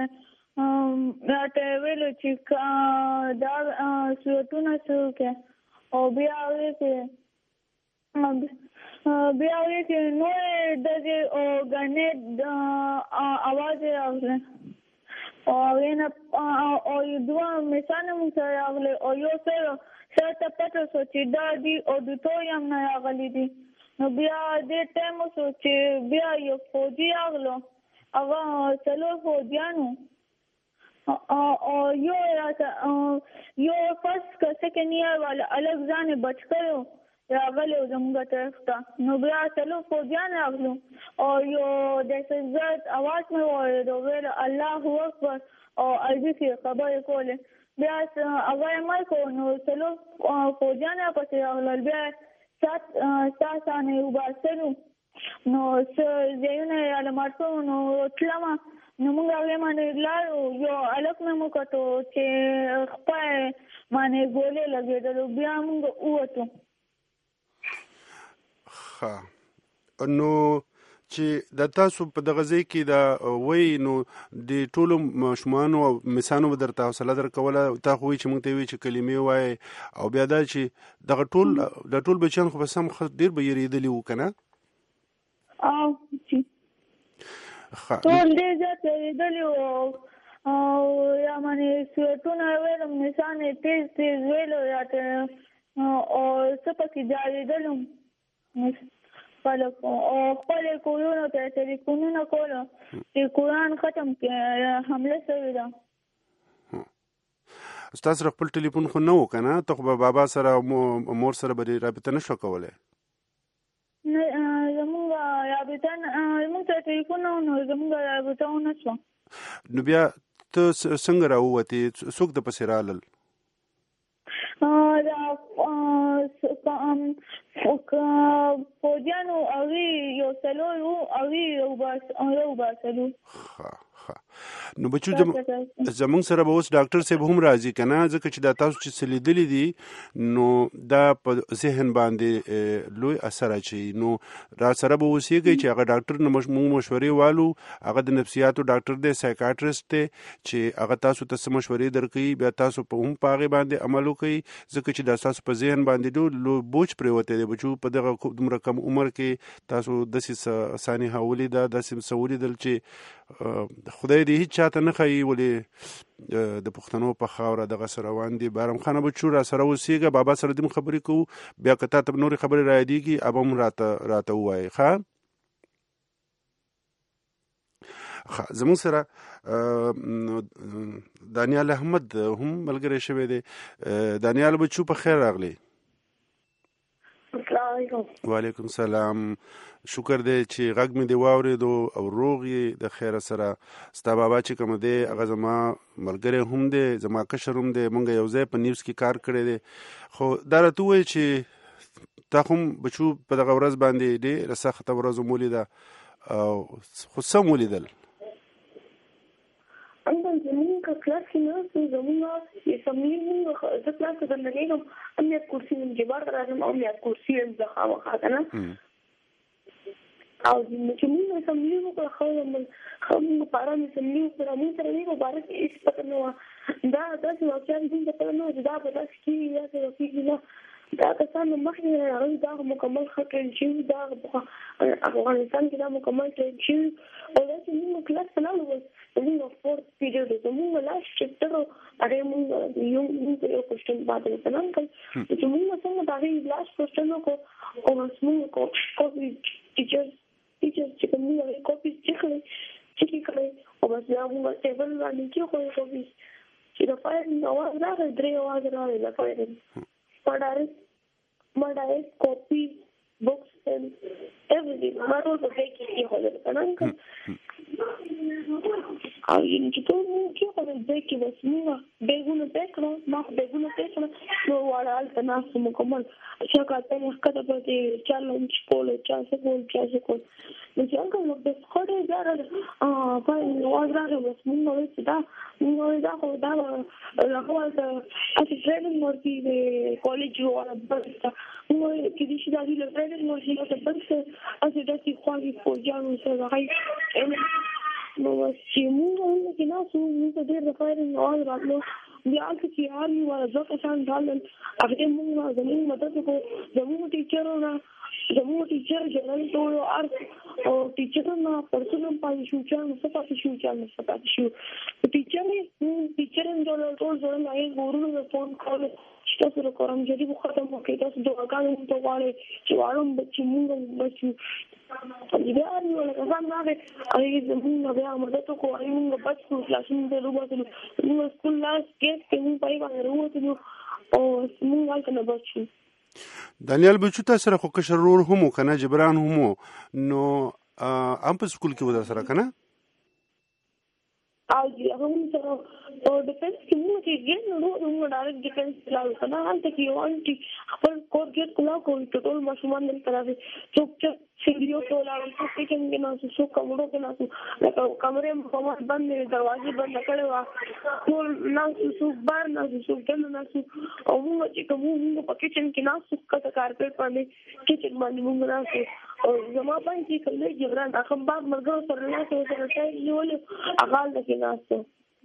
راته ویلو چې دا صورتونه شروع کړه او بیا هغې کې نورې داسې ګڼې اواز یې راغلی او هغې نه او دوه میسانې مونږ سره راغلی او یو سر ته پته شو چې دا دي اودیټوریم نه راغلي دي. نو بیا دې ټایم وشو چې بیا یو فوجي راغلو، هغه څلور فوجیانو او یو فرست که سیکنډ ایئر والا الګ ځان یې بچ کړی راغلی و زموږ طرف ته. نو بیا څلور فوجیان راغلو او یو دهشتګرد اواز مې واورېد او ویل الله اکبر او عربي کې خبرې کولې. بیا هغه یې مړ کړو. نو څلور فوجیان راپسې راغلل. بیا ساسانه یې وباسلو. نو څه ځایونه یې رالمات کړو. نو تلمه نو موږ هغې باندې لاړو. یو هلک مې مو کتو چې خپه باندې ګولې لګېدلو. بیا موږ ووتو. ښه. نو چې د تاسو په دغه ځای کې دا وایي، نو د ټولو ماشومانو او مسانو به درته حوصله درکوله. تا خو وایي چې موږ ته وایي چې کلمې وایي او بیا دا چې دغه ټول بچیان خو به سم ډېر به یېرېدلي وو که نه؟ ټول ډېر زیات یېرېدلي وو او یا باندې صورتونه یې ویلم، نشان یې تیز ویلو راته او څه پکې جارېدلو خلک او خپل کورونو ته ټلیفونونه کولو چې قرآن ختم کړي حمله شوې ده. ستا سره خپل ټلیفون خو نه و که نه؟ ته خو به بابا سره او مور سره به رابطه نه شو کولی؟ زمونږ رابطه زمونږ سره ټلیفون نه و، نو زمونږ رابطه ونه شوه. نو بیا ته څنګه راووتې؟ څوک د پسې رالل؟ فوجیانو هغوی یو څلور وو، هغوی وباسلو. نو بچو زمونږ سره به اوس ډاکټر صاحب هم راځي که نه؟ ځکه چې دا تاسو چې څه لیدلي دي نو دا په ذهن باندې لوی اثر اچوي. نو را سره به اوسېږئ چې هغه ډاکټر نه موږ مشورې والو. هغه د نفسیاتو ډاکټر دی، سایکاټریسټ دی چې هغه تاسو ته څه مشورې درکوي. بیا تاسو په هم په هغې باندې عمل وکړئ، ځکه چې دا تاسو په ذهن باندې ډېر بوج پرېوتی دی. بچو په دغه دومره کم عمر کې تاسو داسې اساني ولیده، داسې څه ولیدل چې خدای دې هیڅ چاته نه ښایي، ولې د پښتنو په خاوره دغسې روان دي. بارم خانه بچو را سره اوسېږه، بابا سره دې خبرې کوو. بیا که تا ته نورې خبرې را یادېږي اب هم راته ووایي. ښه زموږ سره دانیال احمد هم ملګری شوی دی. دانیال بچو په خیر راغلی. السلام علیکم. وعلیکم السلام. شکر دی چې غږ مې دی واورېدو او روغ یې د خیره سره. ستا بابا چې کوم دی هغه زما ملګری هم دی، زما کشر هم دی، مونږ یو ځای په نیوز کې کار کړی دی. خو دا راته ووایي چې تا هم بچو په دغه ورځ باندې ډېره سخته ورځ ومولیده او خو څه مولیدل؟ زمونږ کلاس کې نه زمونږ سمیر مونږ زه کلاس ته دننېږم امنیت کرسي یم چې بار راځم امنیت کرسي یم زه خامخا که نه او چې مونږ سمیر وکړه ښه مونږ په ارام سمیر وکړه مونږ سره دې مبارک هېڅ پته نه وه. دا داسې واقعات مونږ ته پته نه وه چې دا به داسې کېږي داسې به کېږي نه. دا کسان مخکې هغوی دا مکمل ښه ټرین شوي، دا افغانستان کې دا مکمل ټرین شوي او دا چې مونږ کلاس ته لاړو بس زمونږ فورت پیریډ و زمونږ لاس چپټر و هغې مونږ ته یو کوشچن پاتې و که نه انکل چې مونږ څنګه د هغې لاس کوشچن وکړو او بس مونږ کاپي ټیچرز چې کوم مونږ هغې کاپیز چیکې کړی او بس بیا مونږ ټیبل باندې کېښودې کاپیز چې د فایرنګ اواز راغی 3 اواز راغی د فایرنګ my direct copy books and everything ما ټول په ځای کې کېښودل که نه انکل او چې ټول مونږ کېښودل ځای کې بس مونږ بیګونه پې کړه ما خو بیګونه پې کړه نو واړه هلته ناست وو مکمل چا کاته ښکته پرتې چا لنچ کولو چا څه کول چا څه کول نو چې انکل موږ د ښکټې بیا راغلی اواز راغی بس مونږ وایي چې دا مونږ وایي دا خو دا به هغه هلته هسې ټریننګ ورکړي د کالج والا بس ته مونږ وایي کېدای شي دا دوی له ټریننګ ورکړي هلته بس هسې داسې خواږي فوجیانو سره هغه نو بس چې مونږ هلته کې ناست وو مونږ ته ډېر د فایرنګ اواز راتلو بیا هلته چې آرمي والا 2 کسان رالل هغې مونږ زمونږ مدد وکړو زمونږ ټیچرونه زمونږ ټیچر جنرال ټول او ټیچرونه پرسونه پاتې شو چا څه پاتې شو چا څه پاتې شو ټیچران ټول ځوړل هغې ورونو ته فون کول چې تاسو د قرآن شریف ختم وکړئ تاسو دعاګانې موږ ته غواړئ چې واړه بچي مونږ بچو بیا آرمي والا کسان راغی هغې زمونږ بیا مدد وکړو هغې مونږ بچ کړو کلاسونو ته راوباسلو مونږ سکول لاس ګیټ کې مونږ په هغې باندې راووتلو او مونږ هلته نه بچ شو. دانیال بچو تا سره خو کشر ورور هم و که نه جبران هم و نو هم په سکول کې و در سره که نه او هغه مونږ سره په ډیفنس کې مونږ چې ګیټ نه وروتو مونږ ډایرکټ ډیفنس ته لاړو که نه هلته کې یو انټي خپل کور ګیټ کلا کړو چې ټول ماشومان دلته راځي څوک سیډیو ته ولاړو څوک کچن کې ناستو څوک کمرو کې ناستو لکه کمرې مکمل بند وې دروازې بنده کړې وه ټول ناستو څوک بار ناستو څوک دننه ناستو او مونږ چې کوم مونږ په کچن کې ناستو ښکته کارپېټ باندې کچن باندې مونږ ناستو او زما باندې چې کوم دی جبران هغه بعد ملګرو سره ناستو سره ټایل نیولې هغه هلته کې ناستو.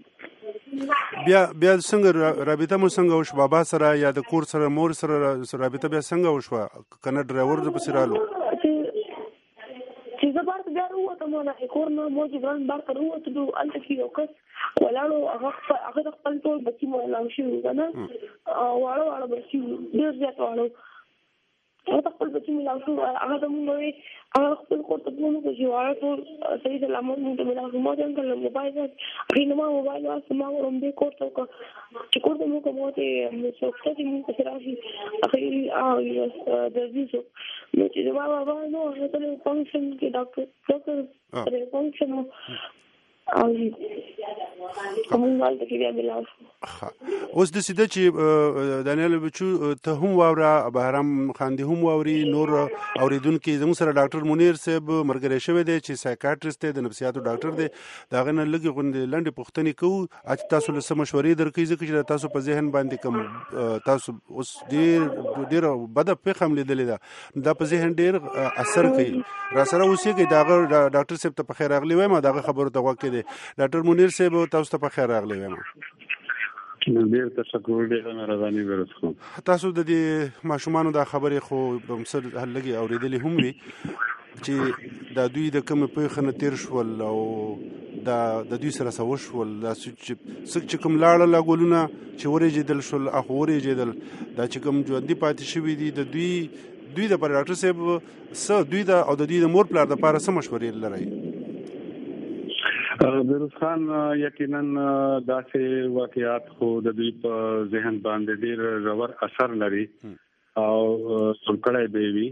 بیا څنګه رابطه مو څنګه وشوه بابا سره یا د کور سره مور سره رابطه بیا څنګه وشوه که نه ډرایور درپسې رالو چې زه بار ته بیا راووتم کور نه مو جبران بار ته راووتلو هلته کې یو کس ولاړو هغه د خپل ټول بچي مو ولاړ شوي وو که نه واړه بچي وو ډېر زیات واړه هغه ته خپل بچي ملاو شو هغه ته مونږ وایي هغه خپل کور ته تللو نو چې واړه ټول صحیح سلامت مونږ ته ملاو شو ما ته انکل موبایل هغې نه ما موبایل واخیست ما همدې کور ته وکړه چې کور ته مو وکړه ما ته څوکته چې مونږ پسې راشي هغې درځي څوک نو چې زما بابا نو هغه ته فنکشن کې ډاکټر فنکشن او مونږ هلته کې بیا ملاو شو. اوس داسې ده چې دانیال بچو ته هم واوره بهرام خاندي هم واوري نور اورېدونکي زموږ سره ډاکټر منیر صاحب ملګری شوی دی چې سایکاټریسټ دی د نفسیاتو ډاکټر دی د هغې نه لږې غوندې لنډې پوښتنې کوو چې تاسو له څه مشورې درکوي ځکه چې تاسو په ذهن باندې کوم تاسو اوس ډېره بده پېښه هم لیدلې ده دا په ذهن ډېر اثر کوي را سره اوسېږئ د هغه ډاکټر صاحب ته په خیر راغلی وایم د هغه خبرو ته غوږ کې دی ډاکټر منیر صاحب تاسو ته په خیر راغلی وایم ډېر تشکر ډېره مهرباني ورس کوم تاسو د دې ماشومانو دا خبرې خو بمسر لږې اورېدلې هم وي چې دا دوی د کومې پېښه نه تېر شول او دا د دوی سره څه وشول دا چې کوم لاړه لا ګلونه چې ورېږېدل شول هغه ورېږېدل دا چې کوم ژوندي پاتې شوي دي د دوی دپاره ډاکټر صاحب څه دوی او د دوی د مور پلار دپاره څه مشورې لرئ؟ بیروز خان یقینا داسې واقعات خو د دوی په ذهن باندې ډیر ژور اثر لري او څلکړای به وي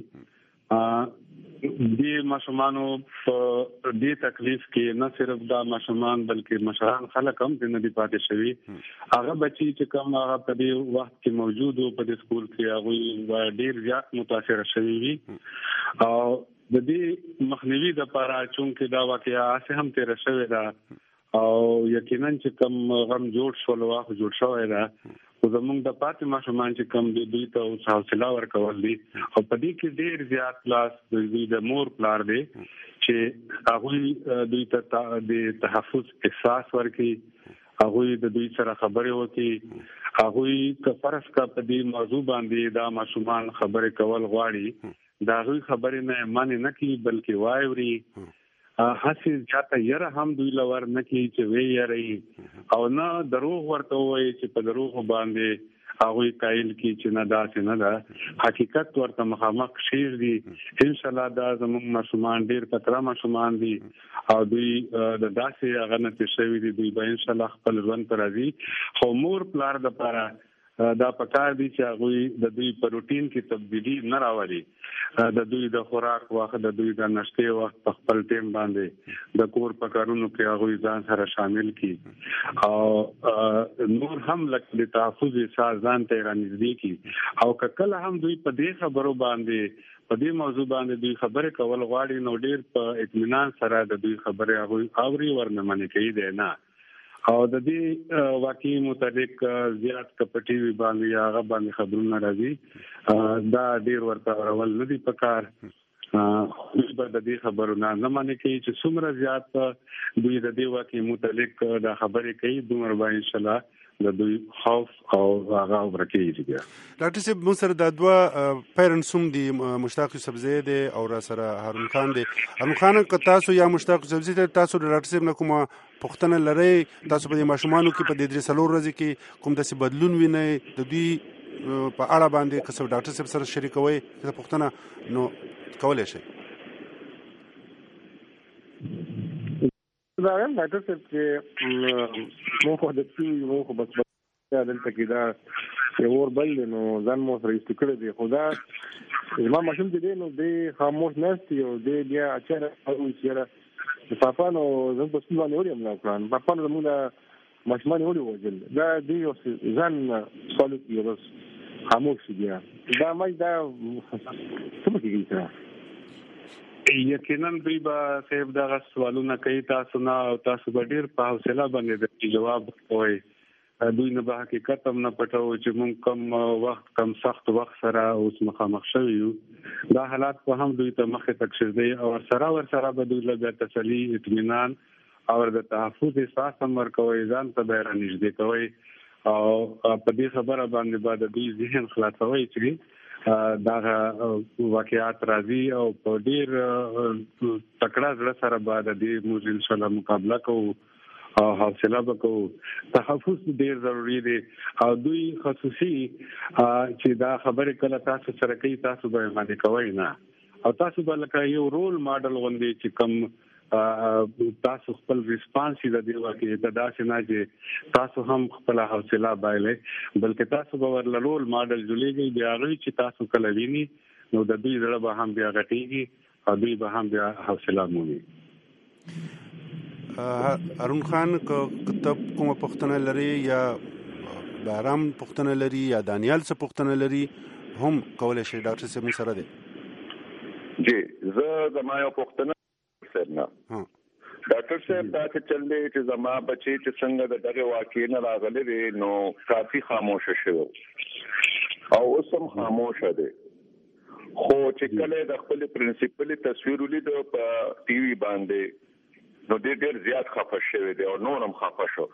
دې ماشومانو په دې تکلیف کې نه صرف دا ماشومان بلکې مشران خلک هم د ندي پاتې شوی هغه بچي چې کوم هغه په دې وخت کې موجود وو په دې سکول کې هغه ډیر زیات متاثر شوی وي او د دې مخنیوي د لپاره چې دا واقعیا هم تیر شوی دا او یقینا چې کوم غم جوړ شو لوخ جوړ شوی دا خو زموږ د پاتې ماشومان چې کوم دوی ته حوصله ورکول دي او په دې کې ډیر زیات لاس دوی د مور پلار دی چې هغه دوی ته د تحفظ احساس ورکړي هغه د دوی سره خبرې وکړي هغه که فرض کا په دې موضوع باندې دا ماشومان خبرې کول غواړي دا غوي خبرې نه معنی نه کی بلکې وایوري حاصل چاته یره هم دوی لور نه کی چې وی یری او نه دروغ ورته وایي چې په دروغ باندې هغه قائل کی چې نه داسې نه ده حقیقت ورته مخامخ شیر دي ان شاء الله دا زموږ ماشومان ډیر کتره ماشومان دي او دوی د داسې هغه نه شوي دي دوی به ان شاء الله خپل ژوند پر راځي خو مور پلار د لپاره دا پکار دي چې هغه د دوی په روټین کې تبدیلی نه راوړي د دوی د خوراک وخت د دوی د نشته وخت په خپل ټیم باندې د کور په کارونو کې هغه ځان سره شامل کړي او نور هم لکه د تحفظ احساس ځان ته رانږدې کړي او کله هم دوی په دې خبرو باندې په دې موضوع باندې دوی خبرې کول غواړي نو ډیر په اطمینان سره د دوی خبرې هغه اوري ورنه منې کوي دی نه او د دې واقعي متعلق زیات کپټي وی باندې هغه باندې خبرونه راځي دا ډیر ورته اورول نه دي پکار په دې خبرونه نه معنی کوي چې څومره زیات دوی د دې واقعي متعلق دا خبرې کوي دومره به ان شاء الله د دوی خوف او هغه ورکیږي ډاکټر صاحب موږ سره د دوه پیرنټس هم دي مشتاق یوسفزی دی او را سره هارون خان دی هارون خان که تاسو یا مشتاق یوسفزی ته تاسو د ډاکټر صاحب نه کومه پوښتنه لرئ تاسو په دې ماشومانو کې په دې 3 ورځې کې کوم داسې بدلون وینئ د دوی په اړه باندې که څو ډاکټر صاحب سره شریکوي که پوښتنه نو کولای شئ دا هم ډاکټر صاحب چې مو خو د پیو مو خو بس دلته کې دا یو ور بل نو ځان مو سره استکړه دی خدا ما ماشوم دې نو دې خاموش نهستی او دې بیا اچره او چې پاپا نو زه په څه باندې وریم نو پلان پاپا نو موږ ماشومان وري وځل دا دې ځان سوالو کې بس خاموش دی دا مې دا څه کېږي یقینا دوی به صاحب دا سوالونه کوي تاسو نه او تاسو به ډیر په حوصله باندې د جواب کوئ دوی نه به حقیقت هم نه پټو چې مونږ کم وخت کم سخت وخت سره اوس مخامخ شوي یو دا حالات په هم دوی ته مخه تکشیدي او سره به دوی له تسلی اطمینان او د تحفظ احساس هم ورکوي ځان ته به رانږدې کوي او په دې خبره باندې بعد دوی ذهن خلاصوي چې دا واقعات راځي او په ډیر تکړه ځړه سره بعد دې موږ ان شاء الله مقابله کوو او حوصله وکړو تحفظ ډیر ضروری دی او دوی خصوصي چې دا خبره کله تاسو سره کوي تاسو به باندې کوي نه او تاسو به لکه یو رول ماډل غوندي چې کوم تاسو خپل ریسپانس د دې واقعي د داسې نه چې تاسو هم خپل حوصله بایلې بلکې تاسو به ورل رول ماډل جوړیږي بیا غوي چې تاسو کله ویني نو د دوی زړه به هم بیا غټيږي او دوی به هم بیا حوصله مومي هارون خان کتاب کومه پښتنه لري یا بارام پښتنه لري یا دانیال څه پښتنه لري هم کولای شي ډاکټر صاحب سره دی جی زه زما یو پښتنه نه ډاکټر صاحب دا چې چل دی چې زما بچي چې څنګه د دغه واقعي نه راغلي دي نو کافي خاموش شوی او اوس هم خاموش دي خو چې کله د خپل پرنسپل تصویر ولید په ټي وي باندې نو ډېر زیات خفه شوی دی او نور هم خفه شو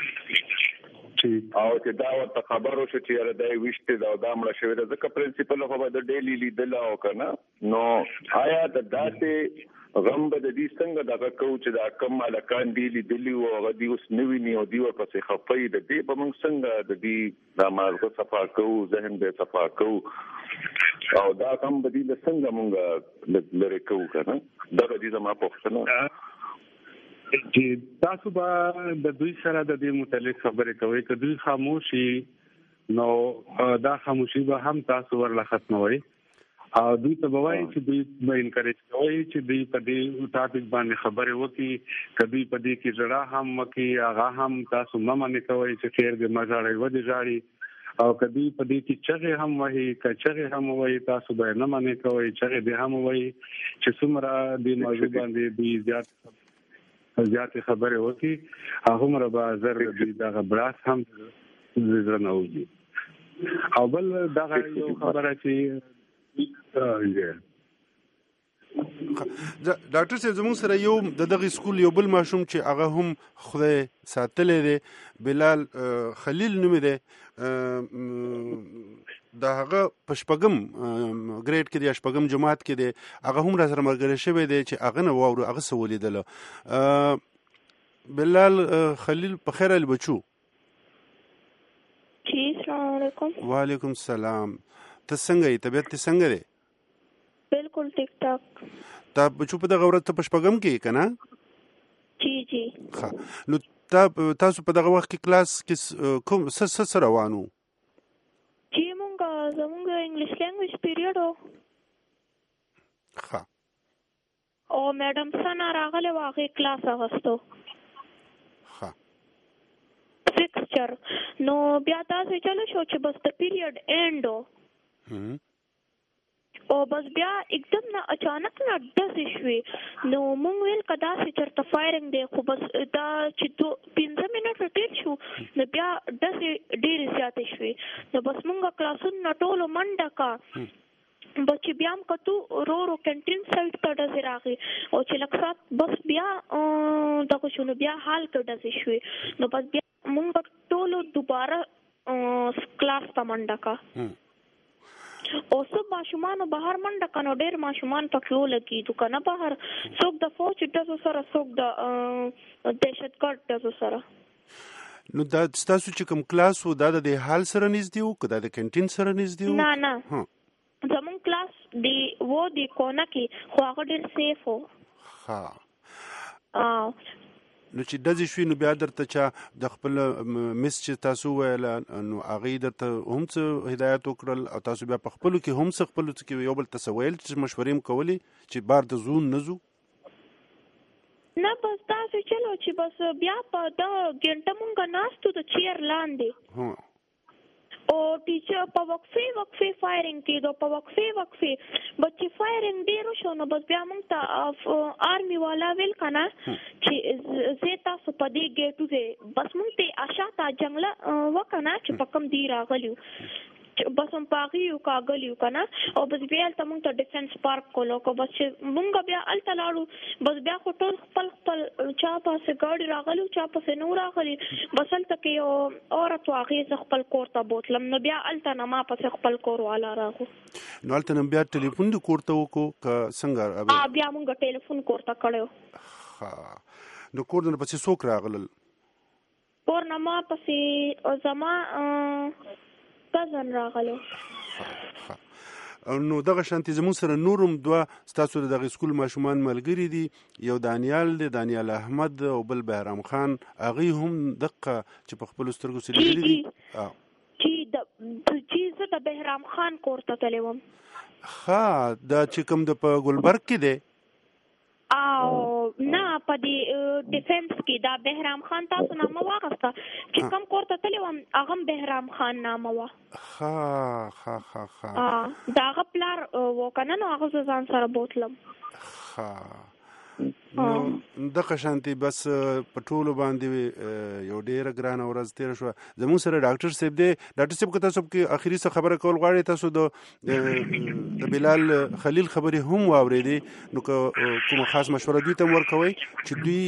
او چې دا ورته خبرو شو چې یاره دا وشته دا دامړه شوی دی ځکه پرنسپل خو به د ډیلی لیدل او کنه نو آیا د داسې غم به د دې څنګه دغه کو چې دا کم مالکان دی لیدلی او هغه دی اوس نوی نه او دی ورپسې خفای د دې په موږ څنګه د دې د مازغه صفا کو ذهن به صفا کو او دا کم به دې څنګه موږ لری کو کنه دا دې زما پوښتنه چې تاسو به د دوی سره د دې متعلق خبرې کوئ که دوی خاموشي نو دا خاموشي به هم تاسو ورله ختموئ او دوی ته به وایي چې دوی به انکریج کوئ چې دوی په دې ټاپک باندې خبرې وکړي که دوی په دې کې ژړا هم وکړي هغه هم تاسو مه منې کوئ چې خیر دې مه ژاړئ ودې ژاړي او که دوی په دې کې چغې هم وهي که چغې هم ووایي تاسو به یې نه منې کوئ چغې دې هم ووایي چې څومره دې موضوع باندې دوی زیاتې خبرې وکړي هغومره به زر د دوی دغه براس هم زړه نه وځي او بل دغه یو خبره چې ډاکټر صاحب زموږ سره یو د دغه سکول یو بل ماشوم چې هغه هم خدای ساتلی دی بلال خلیل نومې دی د هغه په شپږم ګریډ کې دی یا شپږم جماعت کې دی هغه هم را سره ملګری شوی دی چې هغه نه واورو هغه څه ولیدله بلال خلیل په خیر ال بچو جی السلام علیکم وعلیکم السلام ته څنګه یې طبیعت ته څنګه دی بالکل ټیک ټاک تا بچو په دغه ورځ ته په شپږم کې که نه جی جی نو تاسو په دغه وخت کې کلاس کې کوم څه روان وو جی زمونږ انګلیش لینګویج پیریډ و او میډم سنا راغلی و هغې کلاس اخیستو فکسچر نو بیا داسې چلو شو چې بس د پیریډ اینډ و او بس بیا एकदम نه اچانک نه ډزې شوې نو مونږ ویل که داسې چېرته فایرنګ دی خو بس دا چې 15 منټه تېر شو نو بیا ډزې ډېرې زیاتې شوې نو بس مونږ کلاسونو نه ټولو منډه کا بس چې بیا هم کتو رو کینټین سایډ ته ډزې راغې او چې لږ ساعت بس بیا دغه شو نو بیا حال کې ډزې شوې نو بس بیا مونږ ټولو دوباره کلاس ته منډه کا او څوک ماشومانو بهر منډه که نو ډېر ماشومان پکې ولګېدو که نه بهر څوک د فوج ډزو سره څوک د دهشتګرد ډزو سره نو دا ستاسو چې کوم کلاس و دا د هال سره نږدې و که دا د کینټین سره نږدې و نه زمونږ کلاس د کونه کې خو هغه ډېر سیف و نو چې ډزې شوي نو بیا درته چا د خپل مس چې تاسو ویله نو هغې درته هم څه هدایت وکړل او تاسو بیا په خپلو کې هم څه خپلو کې یو بل ته څه ویل چې مشورې هم کولې چې بار د زون نه ځو نه بس داسې چلو چې بس بیا په د ګنټه مونږ ناستو د چیر لاندې او ټیچر په وقفې فایرنګ کېدو په وقفې بس چې فایرنګ ډېر وشو نو بس بیا مونږ ته آرمي والا ویل که نه چې زه تاسو په دې ګیټو ځې بس مونږ ته اشاته جنګله وکړه نه چې په کوم دی راغلي بس هم په هغې یو کاغلي یو که نه او بس بیا هلته مونږ ته ډیفینس پارک کولو که بس چې مونږ بیا هلته لاړو بس بیا خو ټول خپل چا پسې ګاډي راغلي چا پسې نه راغلي بس هلته کې یو عورت و هغې زه خپل کور ته بوتلم نو بیا هلته نه ما پسې خپل کور والا راغو نو هلته نه بیا ټلیفون د کور ته وکړو که څنګه بیا مونږ ټلیفون کور ته کړی نو کور نه پسې څوک راغلل کور نه ما پسې زما کزن راغلو نو دغه شانتي زموږ سره نورم دوه ستاسو د دغه سکول ماشومان ملګري دي یو دانیال دی دانیال احمد او بل بهرام خان هغوی هم دقه چې په خپلو سترګو څه لیدلي چې زه د بهرام خان کور ته تللی وم دا چې کوم د په ګلبرګ کې دی او نه په دې ډیفنس کې دا بهرام خان تاسو نامه واخسته چې کوم کور ته تللی وم هغه هم بهرام خان نامه وه د هغه پلار و که نه نو هغه زه ځان سره بوتلم نو دغه شانتي بس په ټولو باندې یو ډېره ګرانه ورځ تېره شوه زموږ سره ډاکټر صاحب دی ډاکټر صاحب که تاسو کې اخري څه خبره کول غواړئ تاسو د بلال خلیل خبرې هم واورېدې نو که کومه خاص مشوره دوی ته هم ورکوئ چې دوی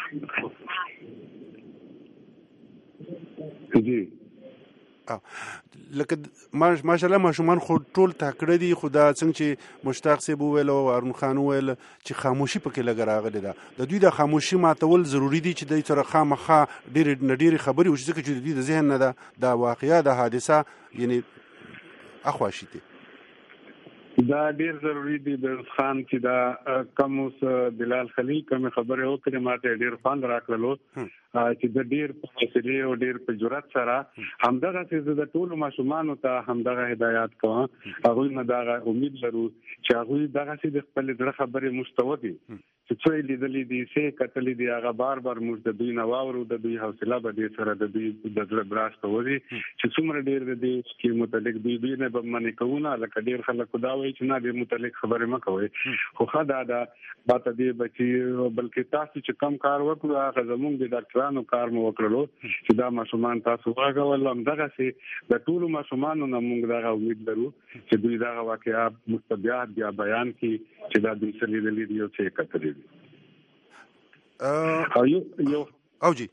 لکه ماشاءالله ماشومان خو ټول تکړه دي خو دا څنګه چې مشتاق صاحب وویل او هارون خان وویل چې خاموشي پکې لږه راغلې ده د دوی د خاموشي ماتول ضروري دي چې دوی سره خامخا ډېرې خبرې وشي ځکه چې د دوی د ذهن نه ده دا واقعه د حادثه یعنی اخواشي دي دا ډیر ضروری دی د خان چې دا کوم بلال خلیل کوم خبره وکړه ماته ډیر خوند راکړلو چې د ډیر په مسلې او ډیر په جرأت سره همدغه چې د ټولو ماشومانو ته همدغه هدایت کوه هغه نه دا امید لرو چې هغه دغه چې د خپل ډېر خبره مستوي چې څه لیدلې دي څه کتلې دي هغه بار موږ د دوی نواورو د دوی حوصله به دې سره د دوی د زړه براس کوي چې څومره ډیر د دې چې متعلق دوی نه به منې کوونه لکه ډیر خلک دا وایي چې نه دې متعلق خبره ما کوي خو خدا دا باته دې بچي بلکې تاسو چې کم کار وکړو هغه زموږ د ډاکټرانو کار مو وکړلو چې دا ماشومان تاسو واغول همدغه چې د ټولو ماشومانو نه موږ دا امید لرو چې دوی دا واقعیا مستبیات بیا بیان کړي چې دا د سلیدلې دی او چې کتلې دي اوجی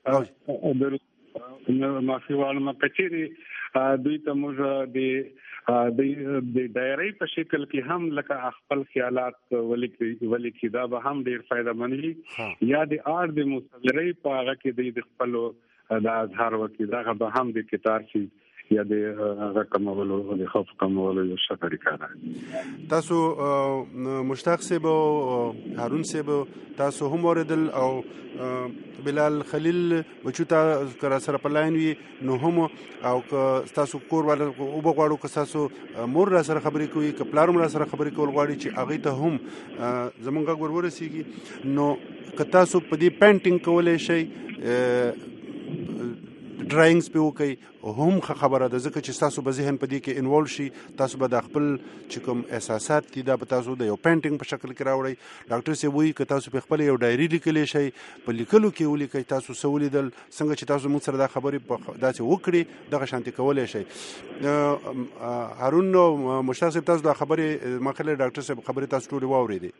معافي وایم کچېری دوی ته موږ د ډایری په شکل کې هم لکه خپل خیالات ولیکي دا به هم ډیر فائدہ مني یا د آر د مصوري په هغه کې د خپل د اظهار وکي دا به هم د کتاب شي یا د هغه کمولو د خوف کمولو یو څه طریقه ده تاسو مشتاق صاحب او هارون صاحب تاسو هم اوریدل او بلال خلیل بچو ته کر سره پلاین وی نو هم او تاسو کور ول او بغواړو که تاسو مور را سره خبرې کوي که پلارم را سره خبرې کول غواړي چې هغه ته هم زمونږ غور ورسیږي نو که تاسو په دې پینټینګ کولای شئ ډراینګز په وکي هم خبره ده ځکه چې تاسو به ذهن په دې کې انوالو شي تاسو به د خپل چې کوم احساسات دي دا به تاسو د یو پینټینګ په شکل کې راوړئ ډاکټر صاحب وایي که تاسو په خپل یو ډایري لیکلی شئ په لیکلو کې ولیکئ تاسو څه ولیدل څنګه چې تاسو موږ سره دا خبرې داسې وکړي دغه شانتي کولی شئ هارون او مشتاق صاحب تاسو دا خبرې مخکې ډاکټر صاحب خبرې تاسو ټولې واورېدې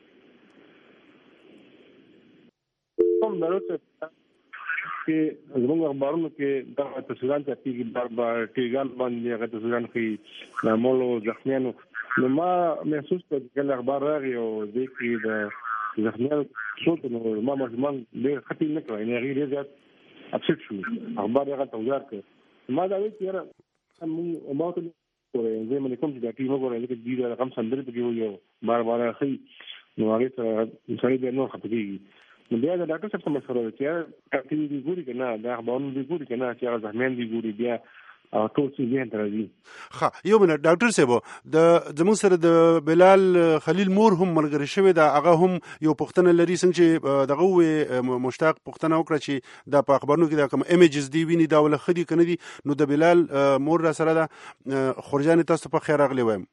چې زموږ اخبارونو کې دا تصویران چې بار ټیګان باندې هغه تصویران کې معمولو زخمیانو نو ما محسوس کړ چې اخبار راغی او د کې د زخمیانو صوت نو ما مجمن ډېر خطي نه کړی نه غیر زیات اپسیټ شو اخبار هغه توجار کړ ما دا وی چې موږ ما ته ورې زه مې کوم چې دا ټیم وګورم چې د دې رقم سندري په یو بار اخی نو هغه سره سړی به نو خپګي نو بیا د ډاکټر صاحب مشوره چې کافي دی ګوري کنه دا خبرونه دی ګوري کنه چې هغه ځمن دی ګوري بیا او ټول څه ذهن ته راځي ښه یو منټ ډاکټر صاحب د زموږ سره د بلال خلیل مور هم ملګری شوی دا هغه هم یو پوښتنه لري څنګه چې دغه مشتاق پوښتنه وکړه چې دا په خبرونو کې دا کوم ایمیجز دی ویني دا ول خدي کنه دي نو د بلال مور را سره دا خورجان تاسو په خیر اغلی وایم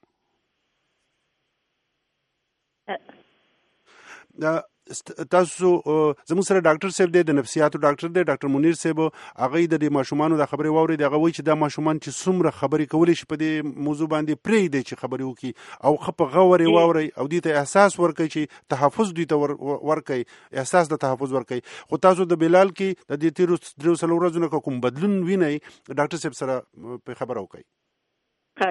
دا تاسو زموږ سره ډاکټر صاحب دی د نفسیاتو ډاکټر دی ډاکټر منیر صاحب هغه د ماشومانو د خبرې واوري دغه وایي چې دا ماشومان چې څومره خبرې کولی شي په دې موضوع باندې پرې دی چې خبرې وکړي او خپ غوري واوري او دې ته احساس ورکړي چې تحفظ دوی ته ورکړي احساس د تحفظ ورکړي خو تاسو د بلال کې د دې تیرو 3 ورځې کوم بدلون وینئ ډاکټر صاحب سره په خبره وکړي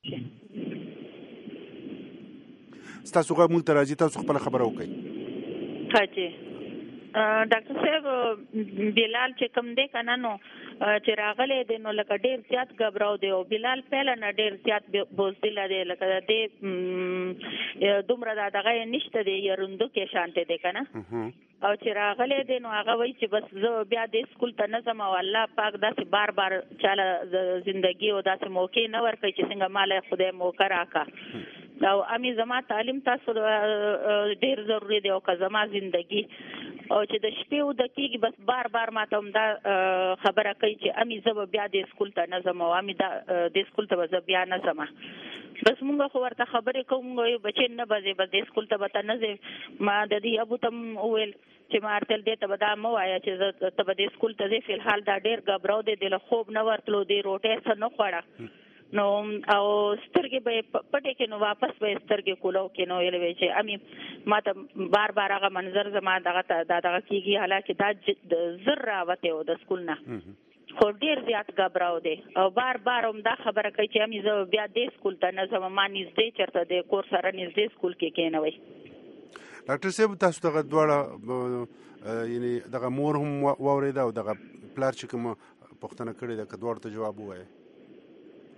تاسو غو موږ ته راځي تاسو خپل خبره وکړي حاجی ډاکټر صاحب بلال چې کوم دی کنه نو چې راغلی دی نو لکه ډیر زیات غبراو دی او بلال پهله نه ډیر زیات بوزدل دی لکه دی دومره دغه نشته دی یروندو کې شانته دی کنه او چې راغلی دی نو هغه وایي چې بس زه بیا د سکول ته نه ځم او الله پاک داسې بار بار چاله زندگی او داسې موقع نه ورکوي چې څنګه مال خدای موقع راکا او امی زما تعلیم تاسو ډیر ضروری دی او که زما زندگی او چې د شپې او د کېږي بس بار بار ماته هم دا خبره کوي چې امی زه بیا د سکول ته نه ځم او امی د سکول ته به زه بیا نه ځم بس مونږ خو ورته خبرې کوم بچې نه به زه به د سکول ته به ته نه ځې ما د دې ابو ته وویل چې ما ارتل دې ته به دا مه وایه چې ته به د سکول ته ځې فی الحال دا ډېر غبراو دی د له خوب نه ورتلو دی روټۍ څه نه خوړه نو او سترګې به پټې کې نو واپس به سترګې کولو کې نو ویلې وی چې امي ما ته بار بار هغه منظر زما دغه کېږي حالانکه دا زر راوته و د سکول نه خو ډیر زیات غبراو دی او بار بار هم دا خبره کوي چې امي زه بیا د سکول ته نه ځم ما نږدې چېرته د کور سره نږدې سکول کې کېنوئ ډاکټر صاحب تاسو دغه دواړه یعنی دغه مور هم واورېده او دغه پلار چې کوم پوښتنه کړې ده که دواړو ته جواب ووایه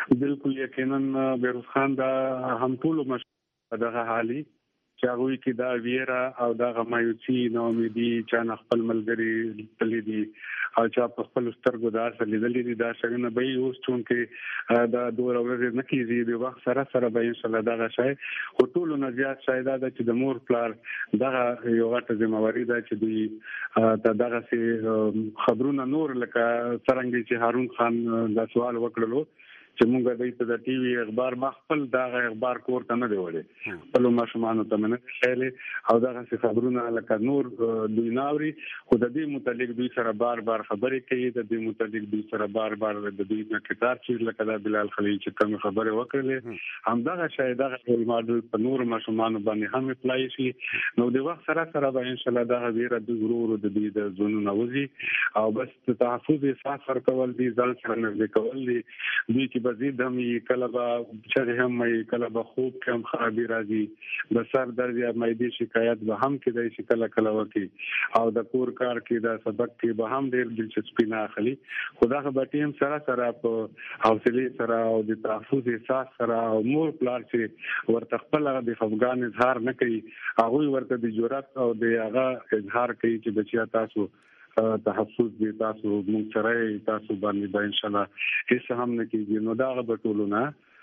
بالکل یقینا بیروز خان دا هم ټول مشهور دغه حالي چې هغه کې دا ویرا او دا مایوسی نو امیدي چې نه خپل ملګری تللی دي او چې په خپل سترګو دا سلیدلې دي دا څنګه به یو ستون کې دا دوه ورځې نه کیږي د وخت سره به ان شاء الله دا شای او ټول نه زیات شای دا چې د مور پلار دا یو غټه ذمہواری ده چې دوی دغه سي خبرونه نور لکه څنګه چې هارون خان دا سوال وکړلو چې موږ د دې ټي وي اخبار مخفل دا اخبار کور ته نه دی وړي په لومړی شمانو ته نه خېلې او دا څه خبرونه لکه نور دوی ناوري خو د دې متعلق دوی سره بار خبرې کوي د دې متعلق دوی سره بار د دوی نه کتاب چې لکه د بلال خلیل چې کوم خبره وکړلې هم دا شاید دا ټول ماډل په نور مشمانو باندې هم اپلای شي نو د وخت سره به ان شاء الله دا غویره د ضرور د دې د زونو نوځي او بس تحفظ احساس ورکول دي ځل سره نه کول دي دوی چې بزید هم کله به چې هم کله به خوب کم خرابي راځي د سر درد یا معدې شکایت به هم کېدای شي کله وکي او د کور کار کې د سبق کې به هم ډېر دلچسپي نه اخلي خدا به ټیم سره په حوصله سره او د تحفظ احساس سره او مور پلار چې ورته خپل د افغان اظهار نه کوي هغه ورته د جرأت او د هغه اظهار کوي چې بچیا تاسو تحفظ دي تاسو موږ سره تاسو باندې به ان شاء الله هیڅ هم نه کیږي نو دا به ټولونه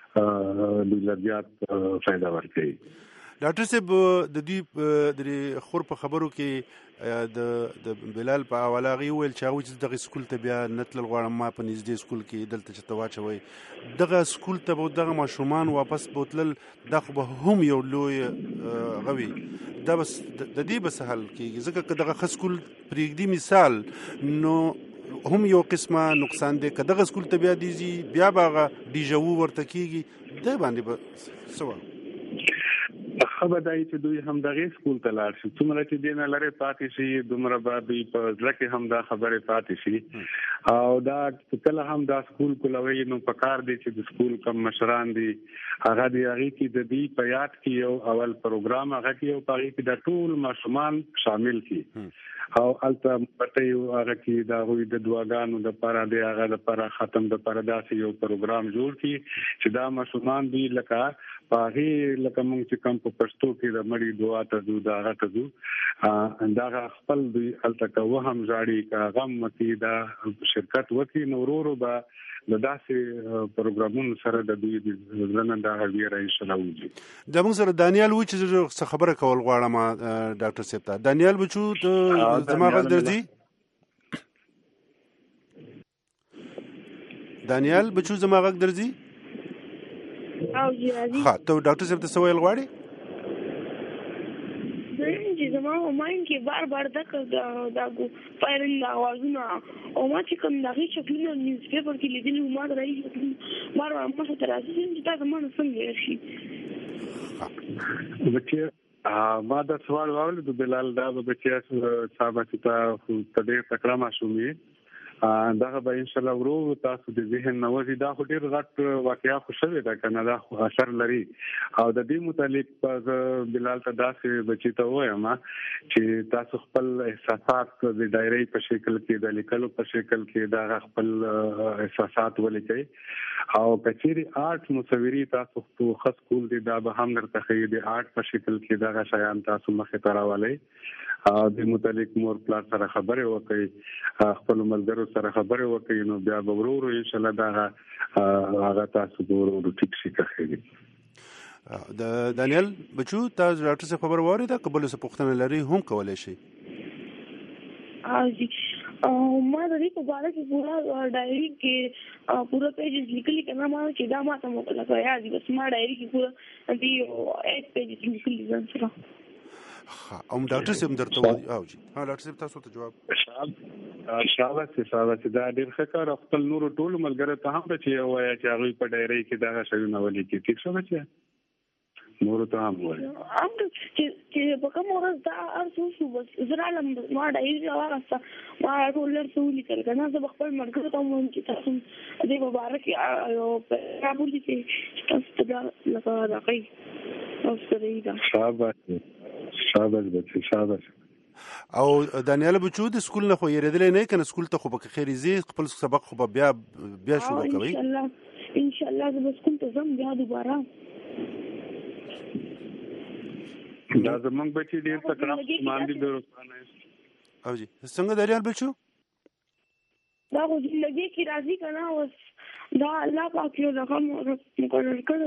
د لږیات فائدہ ورکړي ډاکټر صاحب د دې د خور په خبرو کې د بلال په حواله غي ویل چې هغه دغه سکول ته بیا نتل غواړم ما په نږدې سکول کې دلته چې تواچوي دغه سکول ته به دغه ماشومان واپس بوتلل دغه به هم یو لوی غوي دا بس د دې بس حل کېږي ځکه دغه خسکول پرېږدي مثال نو هم یو قسمه نقصان دی که دغه سکول ته بیا دیږي بیا به هغه ډیژاوو ورته کېږي دی باندې به څه وایو خبر دای چې دوی هم دغه سکول ته لاړ شي څومره چې دین لري پاتې شي دومره به په ځکه هم دا خبره پاتې شي او دا کله هم دا سکول کولوي نو پکار دي چې د سکول کم مشران دي هغه دی هغه کې د دې په یاد کې یو اول پروګرام هغه کې یو پاره کې د ټول ماشومان شامل کی او البته پته یو هغه کې دا وې د دعاګانو د پاره دی هغه د پاره ختم د پاره داسې یو پروګرام جوړ کی چې دا ماشومان دی لکه پاغي لکه موږ چې کوم په پښتو کې د مړي دعا ته دو دا غته دو دا خپل دی البته وهم ځاړي کا غم متي دا شرکت وکي نورورو با د داسې پروګرامونو سره د دوی د نن دا غویره ان شاء الله وځي د موږ سره دانیال و چې خبره کول غواړم ډاکټر صاحب ته دانیال بچو زما غږ درځي دانیال بچو زما غږ درځي او جی راځي ها ته ډاکټر صاحب ته سوال غواړي چې زما ماین کې بار دا فایرنګ आवाजونه او ما چې کوم دغه شکلونه نیوز پیپر کې لیدل ما درې بار مخه تر راځي چې دا زمونه څنګه شي بچي ما دا سوال واورل د بلال دا بچي صاحب چې تا دې تکړه ماشومي دا به ان شاء الله ورو تاسو د ذهن نوځي دا خو ډیر غټ واقعیا خوشاله ده کنه دا اثر لري او د دې متعلق په بلال ته داسې بچی ته وایم چې تاسو خپل احساسات د ډایری په شکل کې د لیکلو په شکل کې دا خپل احساسات ولیکئ او کچيري آرټ مصوري تاسو په خاص کول دي دا به هم درته خې دي آرټ په شکل کې دا شیان تاسو مخه تراولئ د متعلق مور پلان سره خبرې وکړي خپل ملګرو سره خبرې وکړي نو بیا به ورو ان شاء الله دا هغه تاسو ورو ټیک شي کوي د دانیال بچو تاسو ډاکټر څخه خبر واره دا قبل څه پوښتنه لري هم کولای شي ما د دې په اړه کې پورا ډایری کې پورا پیجز لیکلي کنا ما چې دا ما ته موکل کړی دی بس ما ډایری کې پورا دی 8 پیجز لیکلي ځان سره او ډاکټر صاحب درته وایي او جی ها ډاکټر صاحب تاسو ته جواب شابه دا ډیر ښه کار خپل نور ټول ملګری ته هم چې وایي چې هغه په ډایری کې دا شی نو ولي کې ٹھیک شو بچي نور ته هم وایي ام چې په کوم ورځ دا ارسو بس زرالم ما ډایری راوسته ما ټول رسولي کړ کنه زه خپل مرګ ته مونږ چې تاسو دې مبارک او په بولی کې تاسو ته لکه راځي او ستړي دا شاباش بچي شاباش او دانیال بچو د سکول نه خو یریدل نه کنه سکول ته خو به خیر زی خپل سبق خو بیا شروع کوي ان شاء الله ان شاء الله زه به سکول ته ځم بیا دوباره. دا زمونږ بچي ډېر تکړه ماندي به روښانه او جی څنګه دریال بچو دا خو لګي کې راځي کنه اوس دا الله پاک یو دغه مقرر کړو.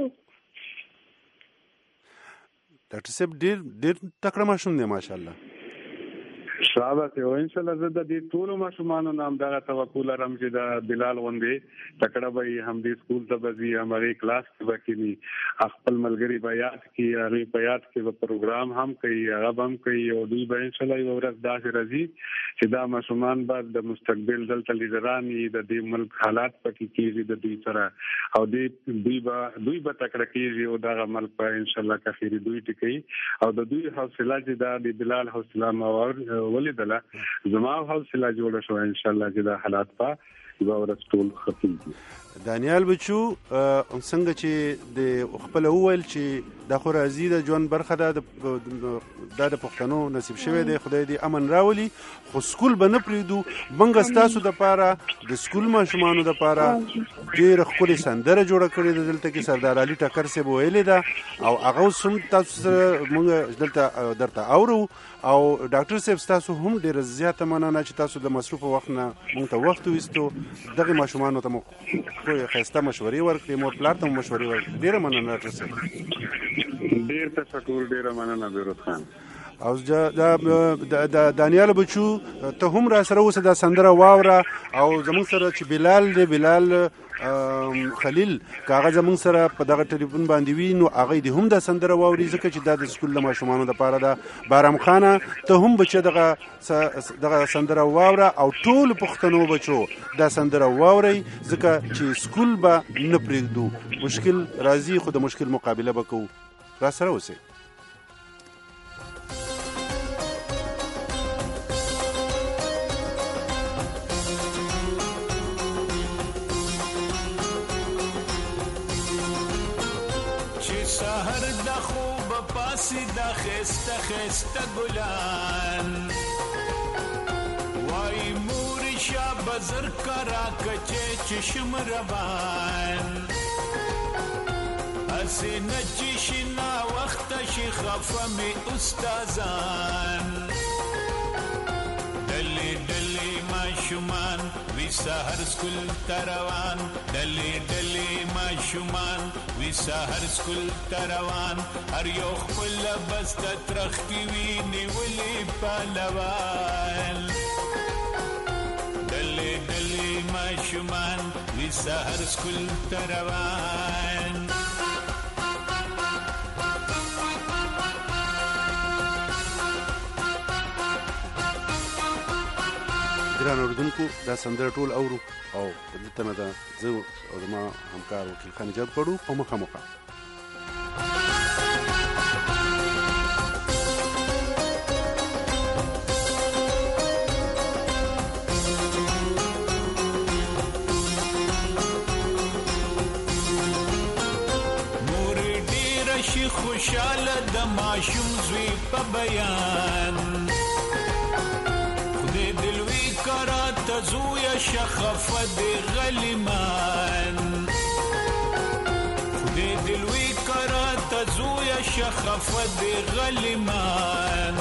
ډاکټر صاحب ډېر تکړه ماشوم دی ماشاءالله. شابه او ان شاء الله زه د دې ټول ماشومانو نام دغه توقع لرم چې دا بلال غوندې تکړه به هم دې سکول ته بزي همغه کلاس کې وکړي خپل ملګری به یاد کړي هغه په یاد کې به پروګرام هم کوي هغه هم کوي او دوی به ان شاء الله یو ورځ داسې راځي چې دا ماشومان به د مستقبل دلته لیډران د دې ملک حالات پکې کېږي د دوی سره او دوی به تکړه کېږي او دا ملک په ان شاء الله کفيري دوی ټکي او د دوی حوصله چې دا د بلال حوصله ماور ولیدله زما حوصله جوړه شو ان شاء الله چې دا حالات په یو ورځ ټول ختميږي. دانیال بچو څنګه چې د خپل اول چې د خو راځي د ژوند برخه د پښتنو نصیب شوی دی خدای دې امن راولي خو سکول به نه پریدو منګه ستاسو د پاره د سکول ماشومانو د پاره ډېر ښکلې سندره جوړه کړې ده دلته کې سردار علي ټکر صاحب ویلې ده او هغه سم تاسو سره موږ دلته درته اورو او ډاکټر صاحب تاسو هم ډېر زیاته مننه چې تاسو د مصروف وخت نه موږ ته وخت وستو دغه ماشومانو ته خسته مشورې ورکړې مور پلار ته مشورې ورکړې ډېر مننه ډاکټر صاحب. ډېر تشکر ډېر مننه بیروت خان. او د دانیال بچو ته هم را سره اوسه د سندره واوره او زمونږ سره چې بلال خلیل کاغه زمونږ سره په دغه ټلیفون باندې وي نو هغه دې هم د سندره واوري ځکه چې دا د سکول د ماشومانو لپاره ده. بارام خانه ته هم بچه دغه سندره واوره او ټول پښتنو بچو دا سندره واوري ځکه چې سکول به نه پرېږدو مشکل راځي خو د مشکل مقابله به کوو. را سره اوسئ. دا خسته ګلان وای مور شاه بزر کرا کچه چشم روان اسنه چشنا وخت شي خفه می استادان دلی ما شومان وی سحر سکول تروان دلی ما شومان وی سحر سکول تروان هر یو خپل بست ترخ کی وی نیولې پهلوان دلی ما شومان وی سحر سکول تروان. ګران اردوونکو دا سندره ټول اورو او دلته نه ده زه او زما همکار وکیل خان ایجاد کړو په مخامخ مور ډیره شي خوشاله د ماشوم زوی په بیان تزویا شخفه دی غلیمان خدای دلوی کرا تزویا شخفه دی غلیمان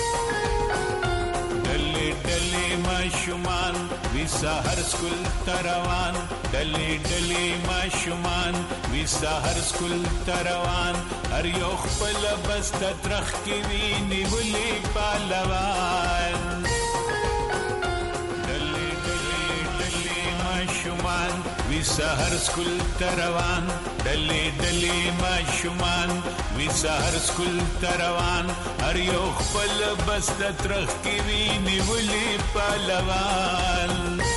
دلی ما شومان وی سحر سکول تروان دلی ما شومان وی سحر سکول تروان هر یو خپل بست ترخ کی وی نیولې پهلوان وی سحر سکول تروان دلی ما شومان وی سحر سکول تروان هر یو خپل بست ترخ کی وی نیولې پهلوان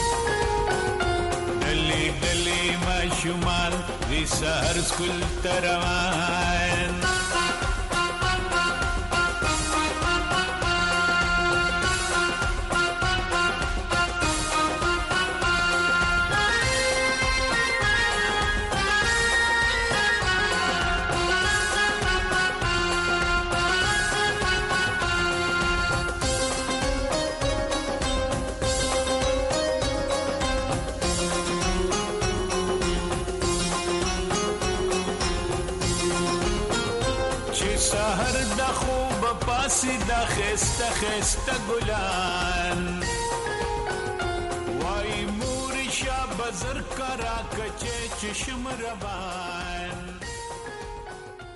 دلی ما شومان وی سحر سکول تروان. چې سحر د خوب پاسې د خسته خسته ګلان وای مور شاه بزر کرا کچې چشم روان